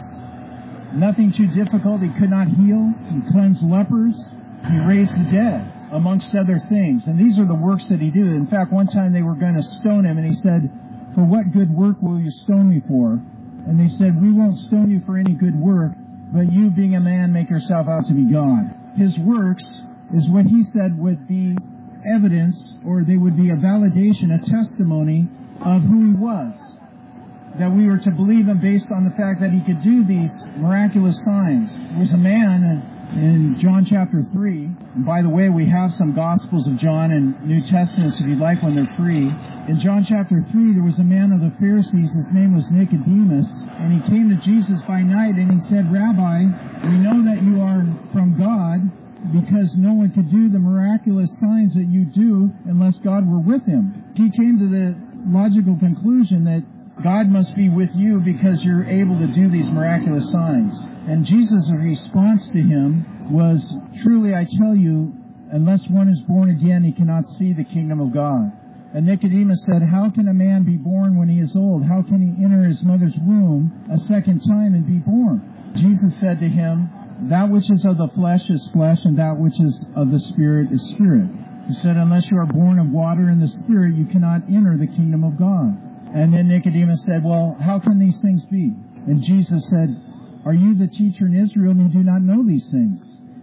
Nothing too difficult he could not heal. He cleansed lepers. He raised the dead, amongst other things. And these are the works that he did. In fact, one time they were going to stone him, and he said, for what good work will you stone me for? And they said, we won't stone you for any good work, but you, being a man, make yourself out to be God. His works is what he said would be evidence, or they would be a validation, a testimony of who he was. That we were to believe him based on the fact that he could do these miraculous signs. There was a man in John chapter three. And by the way, we have some Gospels of John and New Testaments if you'd like when they're free. In John chapter three, there was a man of the Pharisees. His name was Nicodemus. And he came to Jesus by night and he said, Rabbi, we know that you are from God, because no one could do the miraculous signs that you do unless God were with him. he came to the logical conclusion that God must be with you because you're able to do these miraculous signs. And Jesus' response to him was, truly I tell you, unless one is born again, he cannot see the kingdom of God. And Nicodemus said, how can a man be born when he is old? How can he enter his mother's womb a second time and be born? Jesus said to him, that which is of the flesh is flesh, and that which is of the Spirit is spirit. He said, unless you are born of water and the Spirit, you cannot enter the kingdom of God. And then Nicodemus said, well, how can these things be? And Jesus said, are you the teacher in Israel and you do not know these things?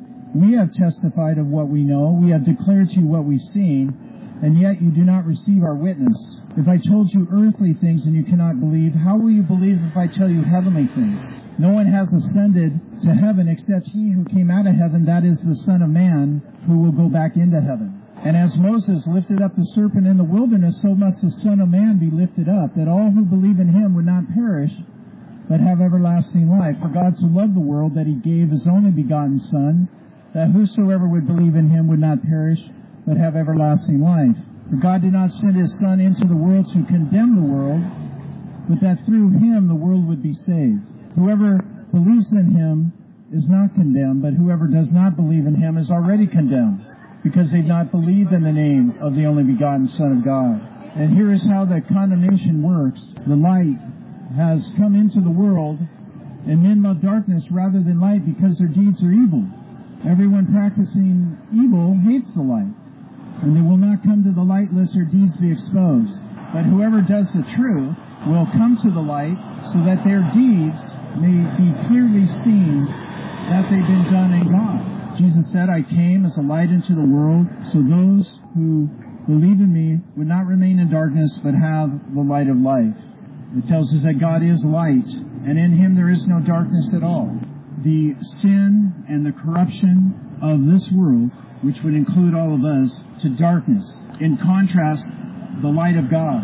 We have testified of what we know. We have declared to you what we've seen, and yet you do not receive our witness. If I told you earthly things and you cannot believe, how will you believe if I tell you heavenly things? No one has ascended to heaven except he who came out of heaven, that is the Son of Man, who will go back into heaven. And as Moses lifted up the serpent in the wilderness, so must the Son of Man be lifted up, that all who believe in him would not perish, but have everlasting life. For God so loved the world that he gave his only begotten Son, that whosoever would believe in him would not perish, but have everlasting life. For God did not send his Son into the world to condemn the world, but that through him the world would be saved. Whoever believes in him is not condemned, but whoever does not believe in him is already condemned, because they've not believed in the name of the only begotten Son of God. And here is how the condemnation works. The light has come into the world, and men love darkness rather than light because their deeds are evil. Everyone practicing evil hates the light, and they will not come to the light lest their deeds be exposed. But whoever does the truth will come to the light, so that their deeds may be clearly seen that they've been done in God. Jesus said, I came as a light into the world, so those who believe in me would not remain in darkness, but have the light of life. It tells us that God is light, and in him there is no darkness at all. The sin and the corruption of this world, which would include all of us, to darkness. In contrast, the light of God.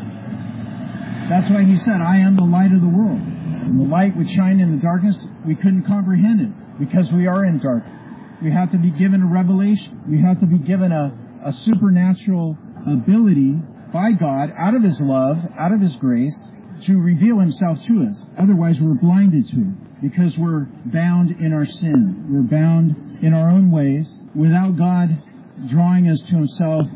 That's why he said, I am the light of the world. And the light would shine in the darkness. We couldn't comprehend it because we are in darkness. We have to be given a revelation. We have to be given a, a supernatural ability by God, out of his love, out of his grace, to reveal himself to us. Otherwise, we're blinded to it because we're bound in our sin. We're bound in our own ways. Without God drawing us to himself,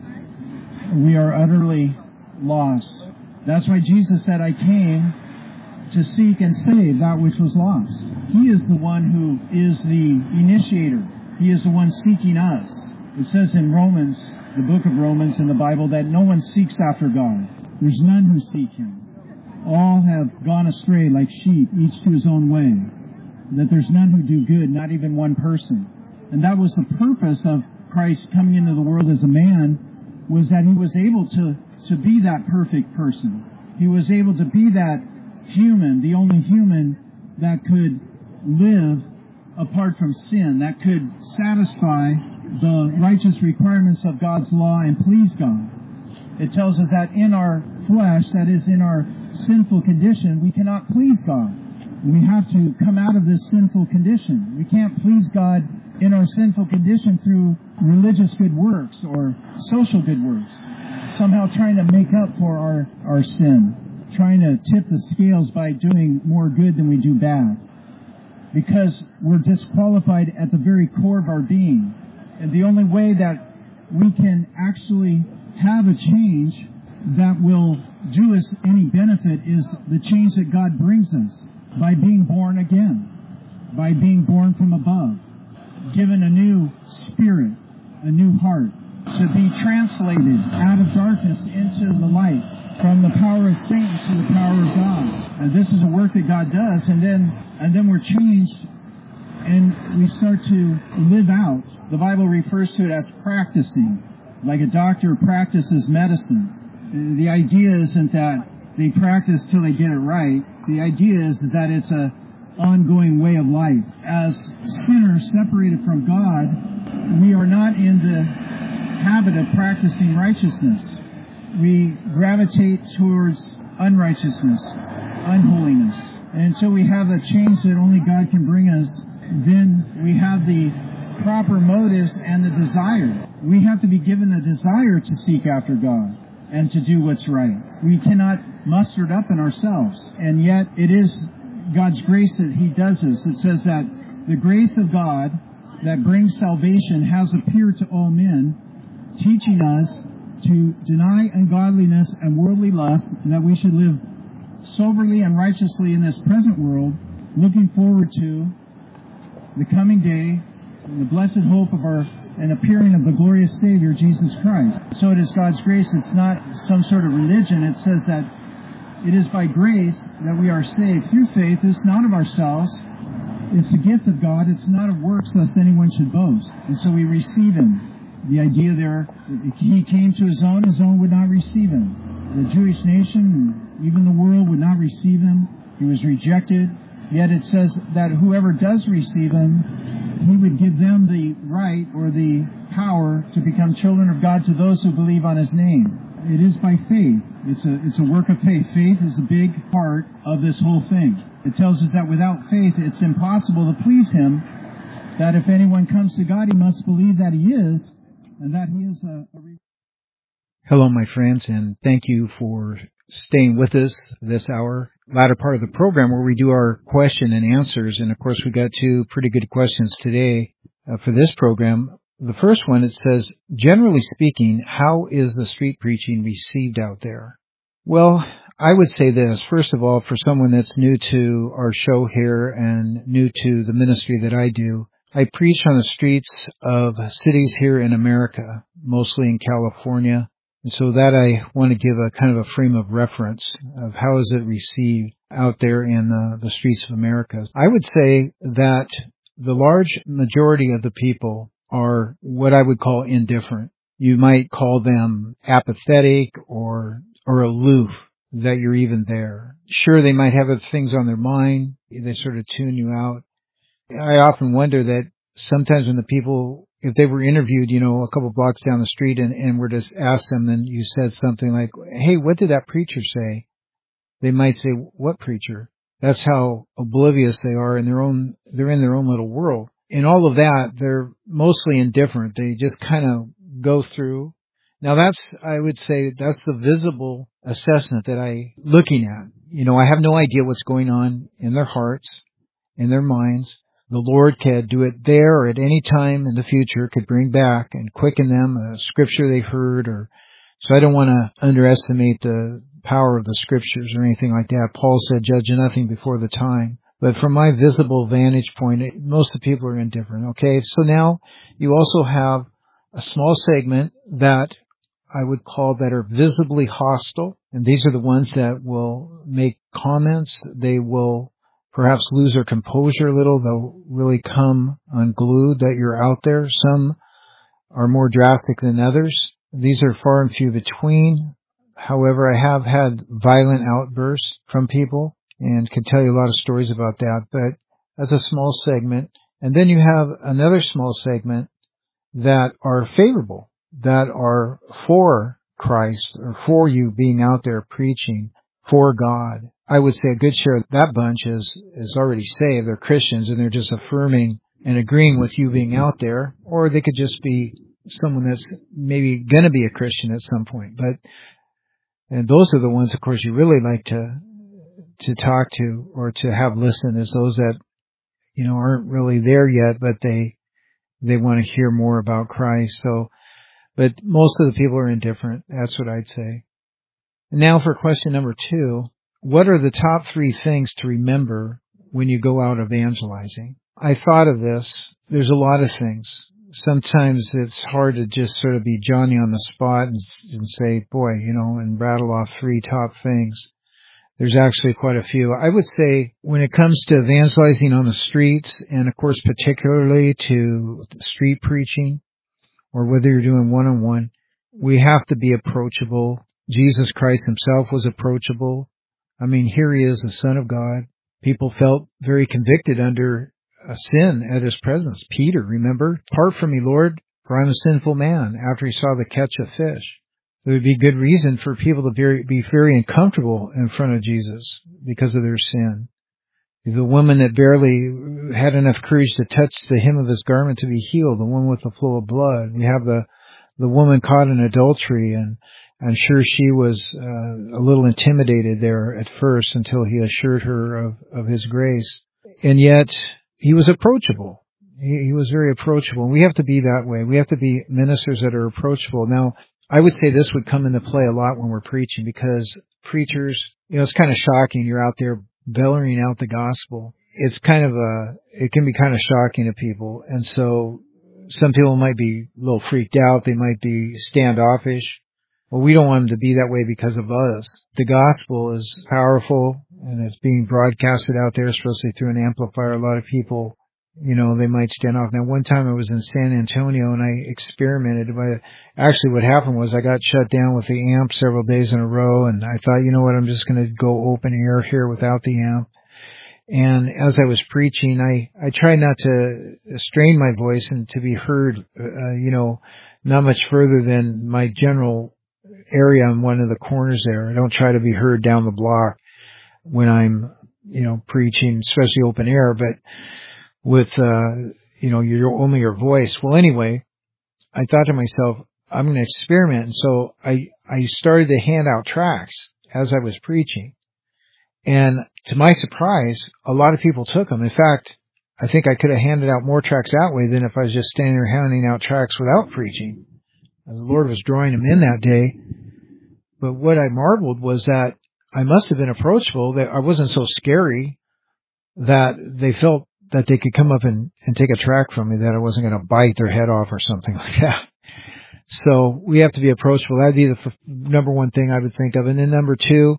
we are utterly lost. That's why Jesus said, I came to seek and save that which was lost. He is the one who is the initiator. He is the one seeking us. It says in Romans, the book of Romans in the Bible, that no one seeks after God. There's none who seek him. All have gone astray like sheep, each to his own way. That there's none who do good, not even one person. And that was the purpose of Christ coming into the world as a man, was that he was able to, to be that perfect person. He was able to be that human, the only human that could live apart from sin, that could satisfy the righteous requirements of God's law and please God. It tells us that in our flesh, that is in our sinful condition, we cannot please God. We have to come out of this sinful condition. We can't please God in our sinful condition through religious good works or social good works, somehow trying to make up for our, our sin, trying to tip the scales by doing more good than we do bad, because we're disqualified at the very core of our being. And the only way that we can actually have a change that will do us any benefit is the change that God brings us by being born again, by being born from above, given a new spirit, a new heart, to be translated out of darkness into the light, from the power of Satan to the power of God. And this is a work that God does, and then and then we're changed and we start to live out. The Bible refers to it as practicing, like a doctor practices medicine. The idea isn't that they practice till they get it right. The idea is, is that it's a ongoing way of life. As sinners separated from God, we are not in the habit of practicing righteousness. We gravitate towards unrighteousness, unholiness. And until we have a change that only God can bring us, then we have the proper motives and the desire. We have to be given the desire to seek after God. and to do what's right. We cannot muster it up in ourselves. And yet it is God's grace that He does this. It says that the grace of God that brings salvation has appeared to all men, teaching us to deny ungodliness and worldly lust, and that we should live soberly and righteously in this present world, looking forward to the coming day and the blessed hope of our and appearing of the glorious Savior, Jesus Christ. So it is God's grace. It's not some sort of religion. It says that it is by grace that we are saved through faith. It's not of ourselves. It's a gift of God. It's not of works, lest anyone should boast. And so we receive Him. The idea there, He came to His own, His own would not receive Him. The Jewish nation, even the world, would not receive Him. He was rejected. Yet it says that whoever does receive Him, He would give them the right or the power to become children of God to those who believe on His name. It is by faith. It's a, it's a work of faith. Faith is a big part of this whole thing. It tells us that without faith, it's impossible to please Him, that if anyone comes to God, he must believe that He is, and that He is a... a... Hello, my friends, and thank you for staying with us this hour, latter part of the program where we do our question and answers. And of course, we got two pretty good questions today uh, for this program. The first one, it says, generally speaking, how is the street preaching received out there? Well, I would say this. First of all, for someone that's new to our show here and new to the ministry that I do, I preach on the streets of cities here in America, mostly in California. And so that I want to give a kind of a frame of reference of how is it received out there in the, the streets of America. I would say that the large majority of the people are what I would call indifferent. You might call them apathetic or or aloof, that you're even there. Sure, they might have other things on their mind. They sort of tune you out. I often wonder that sometimes when the people, if they were interviewed, you know, a couple blocks down the street and, and were to ask them and you said something like, hey, what did that preacher say? They might say, what preacher? That's how oblivious they are in their own, they're in their own little world. In all of that, they're mostly indifferent. They just kind of go through. Now that's, I would say, that's the visible assessment that I, looking at. You know, I have no idea what's going on in their hearts, in their minds. The Lord could do it there or at any time in the future, could bring back and quicken them a scripture they heard. Or so I don't want to underestimate the power of the scriptures or anything like that. Paul said, judge nothing before the time. But from my visible vantage point, it, most of the people are indifferent. Okay, so now you also have a small segment that I would call that are visibly hostile. And these are the ones that will make comments. They will perhaps lose their composure a little. They'll really come unglued that you're out there. Some are more drastic than others. These are far and few between. However, I have had violent outbursts from people and can tell you a lot of stories about that. But that's a small segment. And then you have another small segment that are favorable, that are for Christ or for you being out there preaching for God. I would say a good share of that bunch is, is already saved. They're Christians and they're just affirming and agreeing with you being out there. Or they could just be someone that's maybe going to be a Christian at some point. But, and those are the ones, of course, you really like to, to talk to or to have listen, is those that, you know, aren't really there yet, but they, they want to hear more about Christ. So, but most of the people are indifferent. That's what I'd say. And now for question number two. What are the top three things to remember when you go out evangelizing? I thought of this. There's a lot of things. Sometimes it's hard to just sort of be Johnny on the spot and, and say, boy, you know, and rattle off three top things. There's actually quite a few. I would say when it comes to evangelizing on the streets, and of course particularly to street preaching, or whether you're doing one-on-one, we have to be approachable. Jesus Christ Himself was approachable. I mean, here He is, the Son of God. People felt very convicted under a sin at His presence. Peter, remember? Depart from me, Lord, for I'm a sinful man, after he saw the catch of fish. There would be good reason for people to very, be very uncomfortable in front of Jesus because of their sin. The woman that barely had enough courage to touch the hem of His garment to be healed, the one with the flow of blood. We have the, the woman caught in adultery, and I'm sure she was uh, a little intimidated there at first until he assured her of, of his grace. And yet, he was approachable. He, he was very approachable. And we have to be that way. We have to be ministers that are approachable. Now, I would say this would come into play a lot when we're preaching, because preachers, you know, it's kind of shocking. You're out there bellowing out the gospel. It's kind of a, it can be kind of shocking to people. And so some people might be a little freaked out. They might be standoffish. Well, we don't want them to be that way because of us. The gospel is powerful, and it's being broadcasted out there, especially through an amplifier. A lot of people, you know, they might stand off. Now, one time I was in San Antonio and I experimented. But actually, what happened was I got shut down with the amp several days in a row, and I thought, you know what, I'm just going to go open air here without the amp. And as I was preaching, I, I tried not to strain my voice and to be heard, uh, you know, not much further than my general area on one of the corners there. I don't try to be heard down the block when I'm, you know, preaching, especially open air, but with, uh, you know, your, only your voice. Well, anyway, I thought to myself, I'm going to experiment. And so I, I started to hand out tracts as I was preaching. And to my surprise, a lot of people took them. In fact, I think I could have handed out more tracts that way than if I was just standing there handing out tracts without preaching. The Lord was drawing them in that day. But what I marveled was that I must have been approachable, that I wasn't so scary that they felt that they could come up and, and take a tract from me, that I wasn't going to bite their head off or something like that. So we have to be approachable. That'd be the f- number one thing I would think of. And then number two,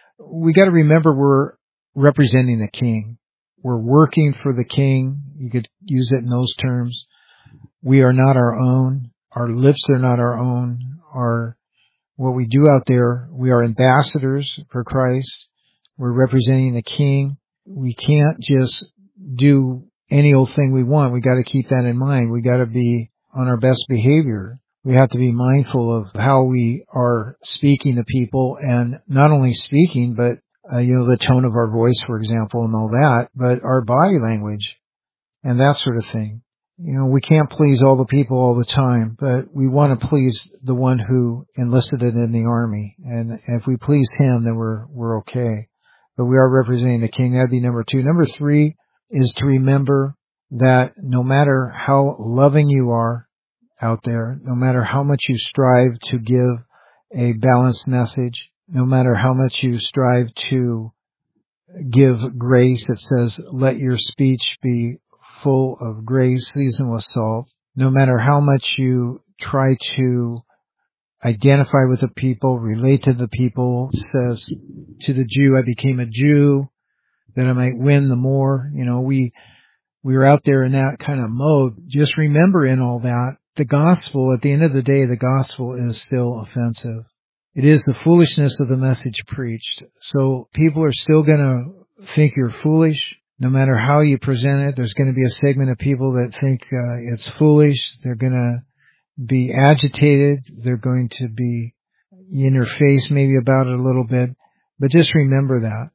we got to remember we're representing the King. We're working for the King. You could use it in those terms. We are not our own. Our lips are not our own. Our What we do out there, we are ambassadors for Christ. We're representing the King. We can't just do any old thing we want. We got to keep that in mind. We got to be on our best behavior. We have to be mindful of how we are speaking to people, and not only speaking, but uh, you know, the tone of our voice, for example, and all that, but our body language and that sort of thing. You know, we can't please all the people all the time, but we want to please the one who enlisted it in the army. And if we please him, then we're, we're okay. But we are representing the King. That'd be number two. Number three is to remember that no matter how loving you are out there, no matter how much you strive to give a balanced message, no matter how much you strive to give grace, it says, let your speech be full of grace, seasoned with salt. No matter how much you try to identify with the people, relate to the people, it says, to the Jew, I became a Jew, that I might win the more. You know, we, we were out there in that kind of mode. Just remember in all that, the gospel, at the end of the day, the gospel is still offensive. It is the foolishness of the message preached. So people are still going to think you're foolish. No matter how you present it, there's going to be a segment of people that think uh, it's foolish. They're going to be agitated. They're going to be in your face maybe about it a little bit. But just remember that.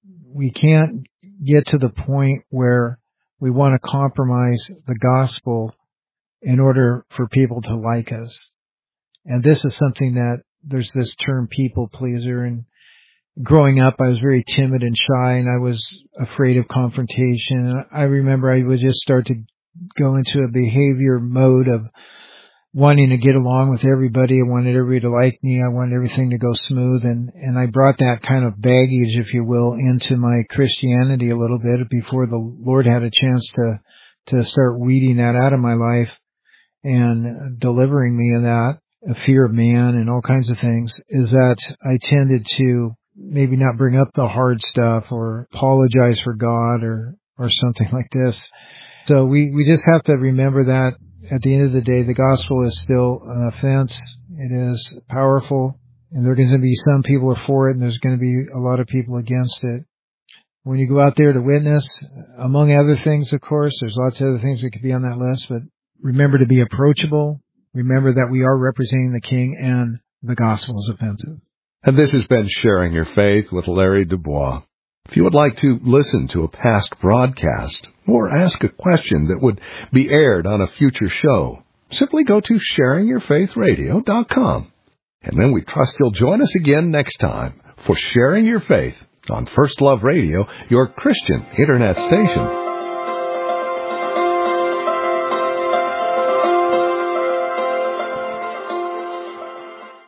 We can't get to the point where we want to compromise the gospel in order for people to like us. And this is something that there's this term people pleaser, and growing up, I was very timid and shy, and I was afraid of confrontation. And I remember I would just start to go into a behavior mode of wanting to get along with everybody. I wanted everybody to like me. I wanted everything to go smooth. And, and I brought that kind of baggage, if you will, into my Christianity a little bit before the Lord had a chance to, to start weeding that out of my life and delivering me of that, a fear of man and all kinds of things, is that I tended to maybe not bring up the hard stuff or apologize for God or, or something like this. So we, we just have to remember that at the end of the day, the gospel is still an offense. It is powerful, and there are going to be some people who are for it, and there's going to be a lot of people against it. When you go out there to witness, among other things, of course, there's lots of other things that could be on that list, but remember to be approachable. Remember that we are representing the King, and the gospel is offensive. And this has been Sharing Your Faith with Larry Dubois. If you would like to listen to a past broadcast or ask a question that would be aired on a future show, simply go to sharing your faith radio dot com. And then we trust you'll join us again next time for Sharing Your Faith on First Love Radio, your Christian internet station.